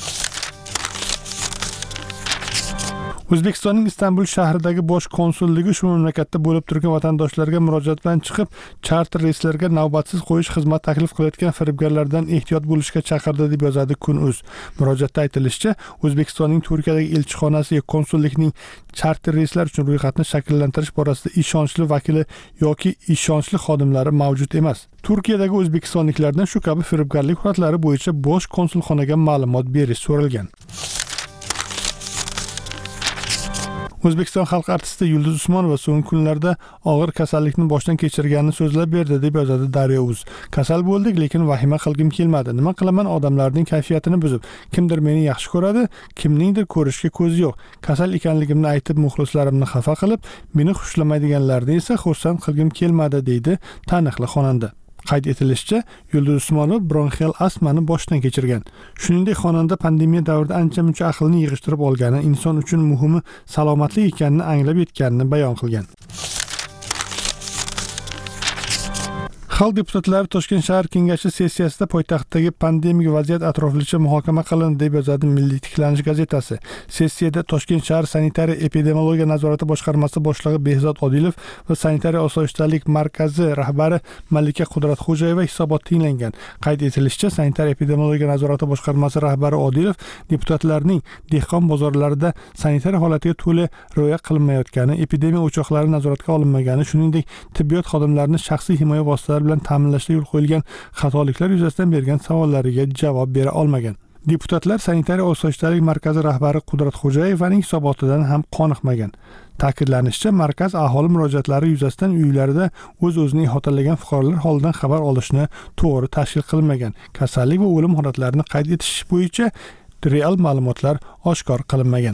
O'zbekistonning Istanbul shahridagi bosh konsulligi shu mamlakatda bo'lib turgan vatandoshlarga murojaat bilan chiqib, charter reyslarga navbatsiz qo'yish xizmat taklif qilayotgan firibgarlardan ehtiyot bo'lishga chaqirdi, deb yozadi Kun.uz. Murojaatda aytilishicha, O'zbekistonning Turkiyadagi elchixonasi konsullikning charter reyslar uchun ro'yxatni shakllantirish borasida ishonchli vakili yoki ishonchli xodimlari mavjud emas. Turkiyadagi o'zbekistonliklardan shu kabi firibgarlik holatlari bo'yicha bosh konsulxonaga ma'lumot berish so'ralgan. O'zbekiston xalq artisti Yulduz Usmonova so'nggi kunlarda og'ir kasallikni boshdan kechirganini so'zlab berdi deb yozadi Daryo.uz. Kasal bo'ldik, lekin vahima qilgim kelmadi. Nima qilaman, odamlarning kayfiyatini buzib. Kimdir meni yaxshi ko'radi, kimningdir ko'rishga ko'zi yo'q. Kasal ekanligimni aytib, muxlislarimni xafa qilib, meni xushlamaydiganlarni esa xursand qilgim kelmadi, deydi taniqli xonanda. Qayd etilishicha, Yulduz Usmonova bronxial astmani boshdan kechirgan. Shuningdek, xonanda pandemiya davrida ancha-muncha aqlni yig'ishtirib olgani, inson uchun muhimi salomatlik ekanini anglab yetganini bayon qilgan. Xalq deputatlari Toshkent shahar kengashi sessiyasida poytaxtdagi pandemik vaziyat atroflicha muhokama qilindi deb yozadi Milliy tiklanish gazetasi. Sessiyada Toshkent shahar sanitariya epidemiologiya nazorati boshqarmasi boshlig'i Behzod Odilov va sanitariya osoyishtalik markazi rahbari Malika Qudratxo'jayeva hisobot tinglangan. Qayd etilishicha, sanitariya epidemiologiya nazorati boshqarmasi rahbari Odilov deputatlarning dehqon bozorlarida sanitariya holatiga to'la rioya qilinmayotgani, epidemiya o'choqlari nazoratga olinmagani, shuningdek tibbiyot xodimlarining shaxsiy himoya vositalari bilan ta'minlashda yo'l qo'yilgan xatoliklar yuzasidan bergan savollariga javob bera olmagan. Deputatlar sanitariya osoyishtalik markazi rahbari Qudratxo'jayevaning hisobotidan ham qoniqmagan. Ta'kidlanishicha, markaz aholi murojaatlari yuzasidan uylarida o'z-o'zini ihotalagan fuqarolar holidan xabar olishni to'g'ri tashkil qilmagan. Kasallik va o'lim holatlarini qayd etish bo'yicha real ma'lumotlar oshkor qilinmagan.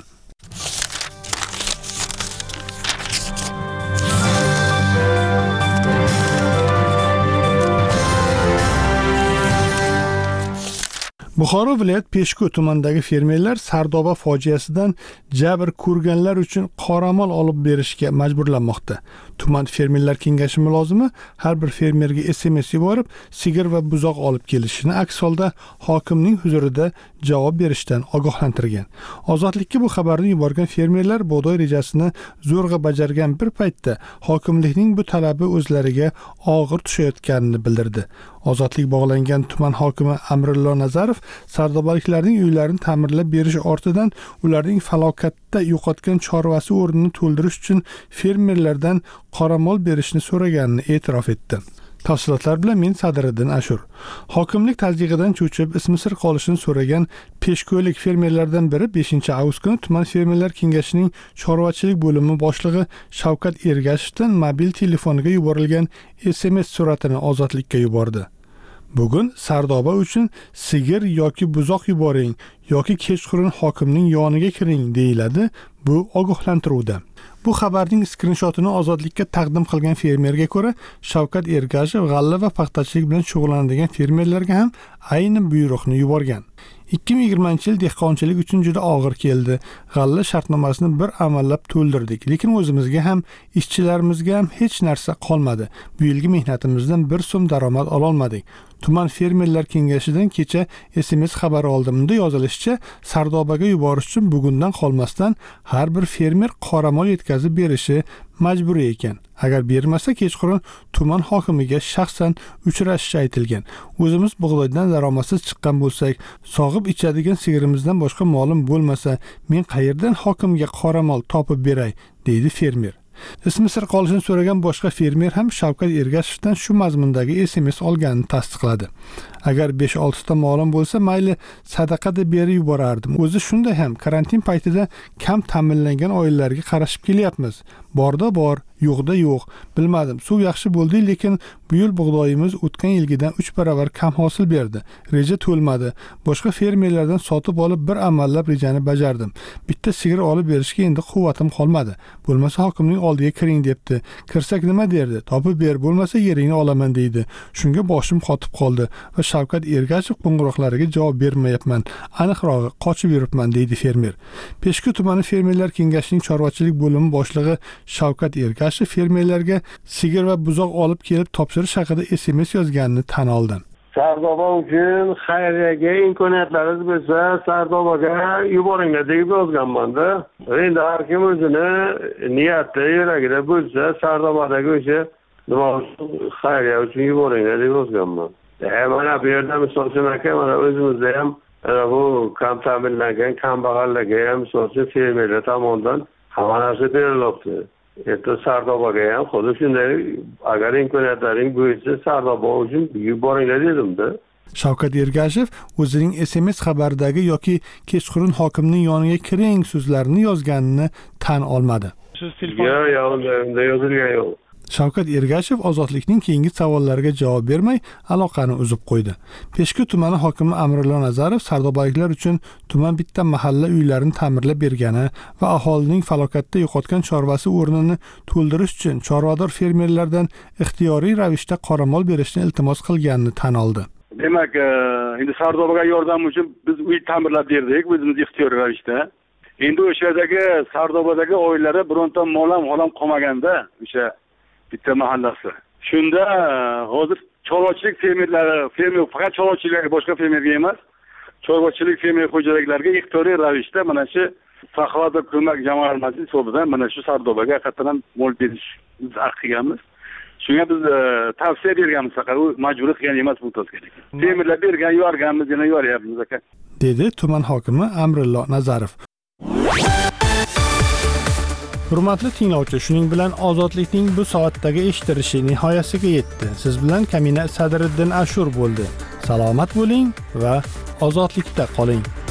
Buxoro viloyat Peshku tumanidagi fermerlar Sardoba fojiasidan jabr ko'rganlar uchun qoramol olib berishga majburlanmoqda. Tuman fermerlar kengashi mulozimi har bir fermerga SMS yuborib, sigir va buzoq olib kelishini, aks holda hokimning huzurida javob berishdan ogohlantirgan. Ozodlikka bu xabarni yuborgan fermerlar bug'doy rejasini zo'rg'a bajargan bir paytda hokimlikning bu talabi o'zlariga og'ir tushayotganini bildirdi. Ozodlik bog'langan tuman hokimi Amrillo Nazarov sardobaliklarning uylarini ta'mirlab berish ortidan ularning falokatda yo'qotgan chorvasi o'rnini to'ldirish uchun fermerlardan qoramol berishni so'raganini e'tirof etdi. Tafsilotlar bilan men Sadiriddin Ashur. Hokimlik tasdig'idan cho'chib ismi sir qolishini so'ragan peshko'lik fermerlardan biri 5-avgust kuni tuman fermerlar kengashining chorvachilik bo'limi boshlig'i Shavkat Ergashevdan mobil telefoniga yuborilgan SMS suratini Ozodlikka yubordi. Bugun Sardoba uchun sigir yoki buzoq yuboring yoki kechqurun hokimning yoniga kiring deyiladi bu ogohlantiruvda. Bu xabarning skrinshotini Ozodlikka taqdim qilgan fermerga ko'ra, Shavkat Ergashev g'alla va paxtachilik bilan shug'ullanadigan fermerlarga ham ayni buyruqni yuborgan. 2020-yil dehqonchilik uchun juda og'ir keldi. G'alla shartnomasini bir amallab to'ldirdik, lekin o'zimizga ham, ishchilarimizga ham hech narsa qolmadi. Bu yilgi mehnatimizdan bir so'm daromad ola olmadik. Tuman fermerlar kengashidan kecha SMS xabari oldim. Unda yozilishicha, Sardobaga yuborish uchun bugundan qolmasdan har bir fermer qoramol yetkazib berishi majburiy ekan. Agar bermasa kechqurun tuman hokimiga shaxsan uchrashishi aytilgan. O'zimiz bug'doydan daromadsiz chiqqan bo'lsak, sog'ib ichadigan sigirimizdan boshqa molim bo'lmasa, men qayerdan hokimga qoramol topib beray, deydi fermer. Ismi sir qolishini so'ragan boshqa fermer ham Shavkat Ergashevdan shu mazmundagi SMS olganini tasdiqladi. Agar 5-6 ta molim bo'lsa, mayli sadaqa deb berib yuborardim. O'zi shunday ham karantin paytida kam ta'minlangan oilalarga qarashib kelyapmiz. Borda bor, yo'qda yo'q. Bilmadim, suv yaxshi bo'ldi, lekin bu yil bug'doyimiz o'tgan yilgidan 3 barobar kam hosil berdi. Reja to'lmadi. Boshqa fermerlardan sotib olib bir amallab rejani bajardim. Bitta sigir olib berishga endi quvvatim qolmadi. Bo'lmasa hokimning oldiga kiring debdi. Kirsak nima derdi? Topib ber, bo'lmasa yeringni olaman deydi. Shunga boshim qotib qoldi va Shavkat Ergashev qo'ng'iroqlariga javob bermayapman. Aniqrog'i qochib yuribman, deydi fermer. Peshku tumani fermerlar kengashining chorvachilik bo'limi boshlig'i Shavkat Ergashev fermerlarga sigir va buzoq olib kelib topshirish haqida SMS yozganini tan oldi. Sardoba uchun xayriyaga imkoniyatlaringiz bo'lsa, Sardobaga yuboringlar deb yozganman-da. Endi har kim o'zini niyati yuragida bo'lsa, Sardobadagi o'sha nima xayriya uchun yuboringlar deb yozganman. Mana bu yerda misol uchun mana o'zimizda ham bu kam ta'minlangan kambag'allarga ham misol uchun fermerlar tomonidan hamma narsa berilmoqda. Endi Sardobaga ham xuddi shunday, agar imkoniyatlaring bo'lsa, Sardoba uchun yuboringlar dedim-da. Shavkat Ergashev o'zining SMS xabaridagi yoki kechqurun hokimning yoniga kiring so'zlarini yozganini tan olmadi. Unda yozilgan yo'q. Shavkat Ergashev ozodlikning keyingi savollariga javob bermay aloqani uzib qo'ydi. Peshku tumani hokimi Amrillo Nazarov sardobaliklar uchun tuman bitta mahalla uylarini ta'mirlab bergani va aholining falokatda yo'qotgan chorvasi o'rnini to'ldirish uchun chorvador fermerlardan ixtiyoriy ravishda qoramol berishni iltimos qilganini tan oldi. Demak, endi Sardobaga yordam uchun biz uy ta'mirlab berdik, o'zimiz ixtiyoriy ravishda. Endi o'sha yerdagi Sardobadagi oilalar bironta molam qolmaganda, o'sha bitta mahallasi. Shunda hozir chorvachilik fermer faqat chorvachilarga, boshqa fermerga emas, chorvachilik fermer xo'jaliklariga ixtiyoriy ravishda mana shu Saxovatda ko'mak jamg'armasi hisobidan mana shu Sardobaga qattiq mol berish haq qilganmiz. Shunga biz tavsiya berganmiz, faqat u majburiy qilgan emas bu tozga. Fermerlar bergan, yuborganmiz, yana yuboryapmiz aka. Dedi tuman hokimi Amrillo Nazarov. Hurmatli tinglovchi, shuning bilan ozodlikning bu soatdagi eshitilishi nihoyasiga yetdi. Siz bilan Kamina Sadriddin Ashur bo'ldi. Salomat bo'ling va ozodlikda qoling.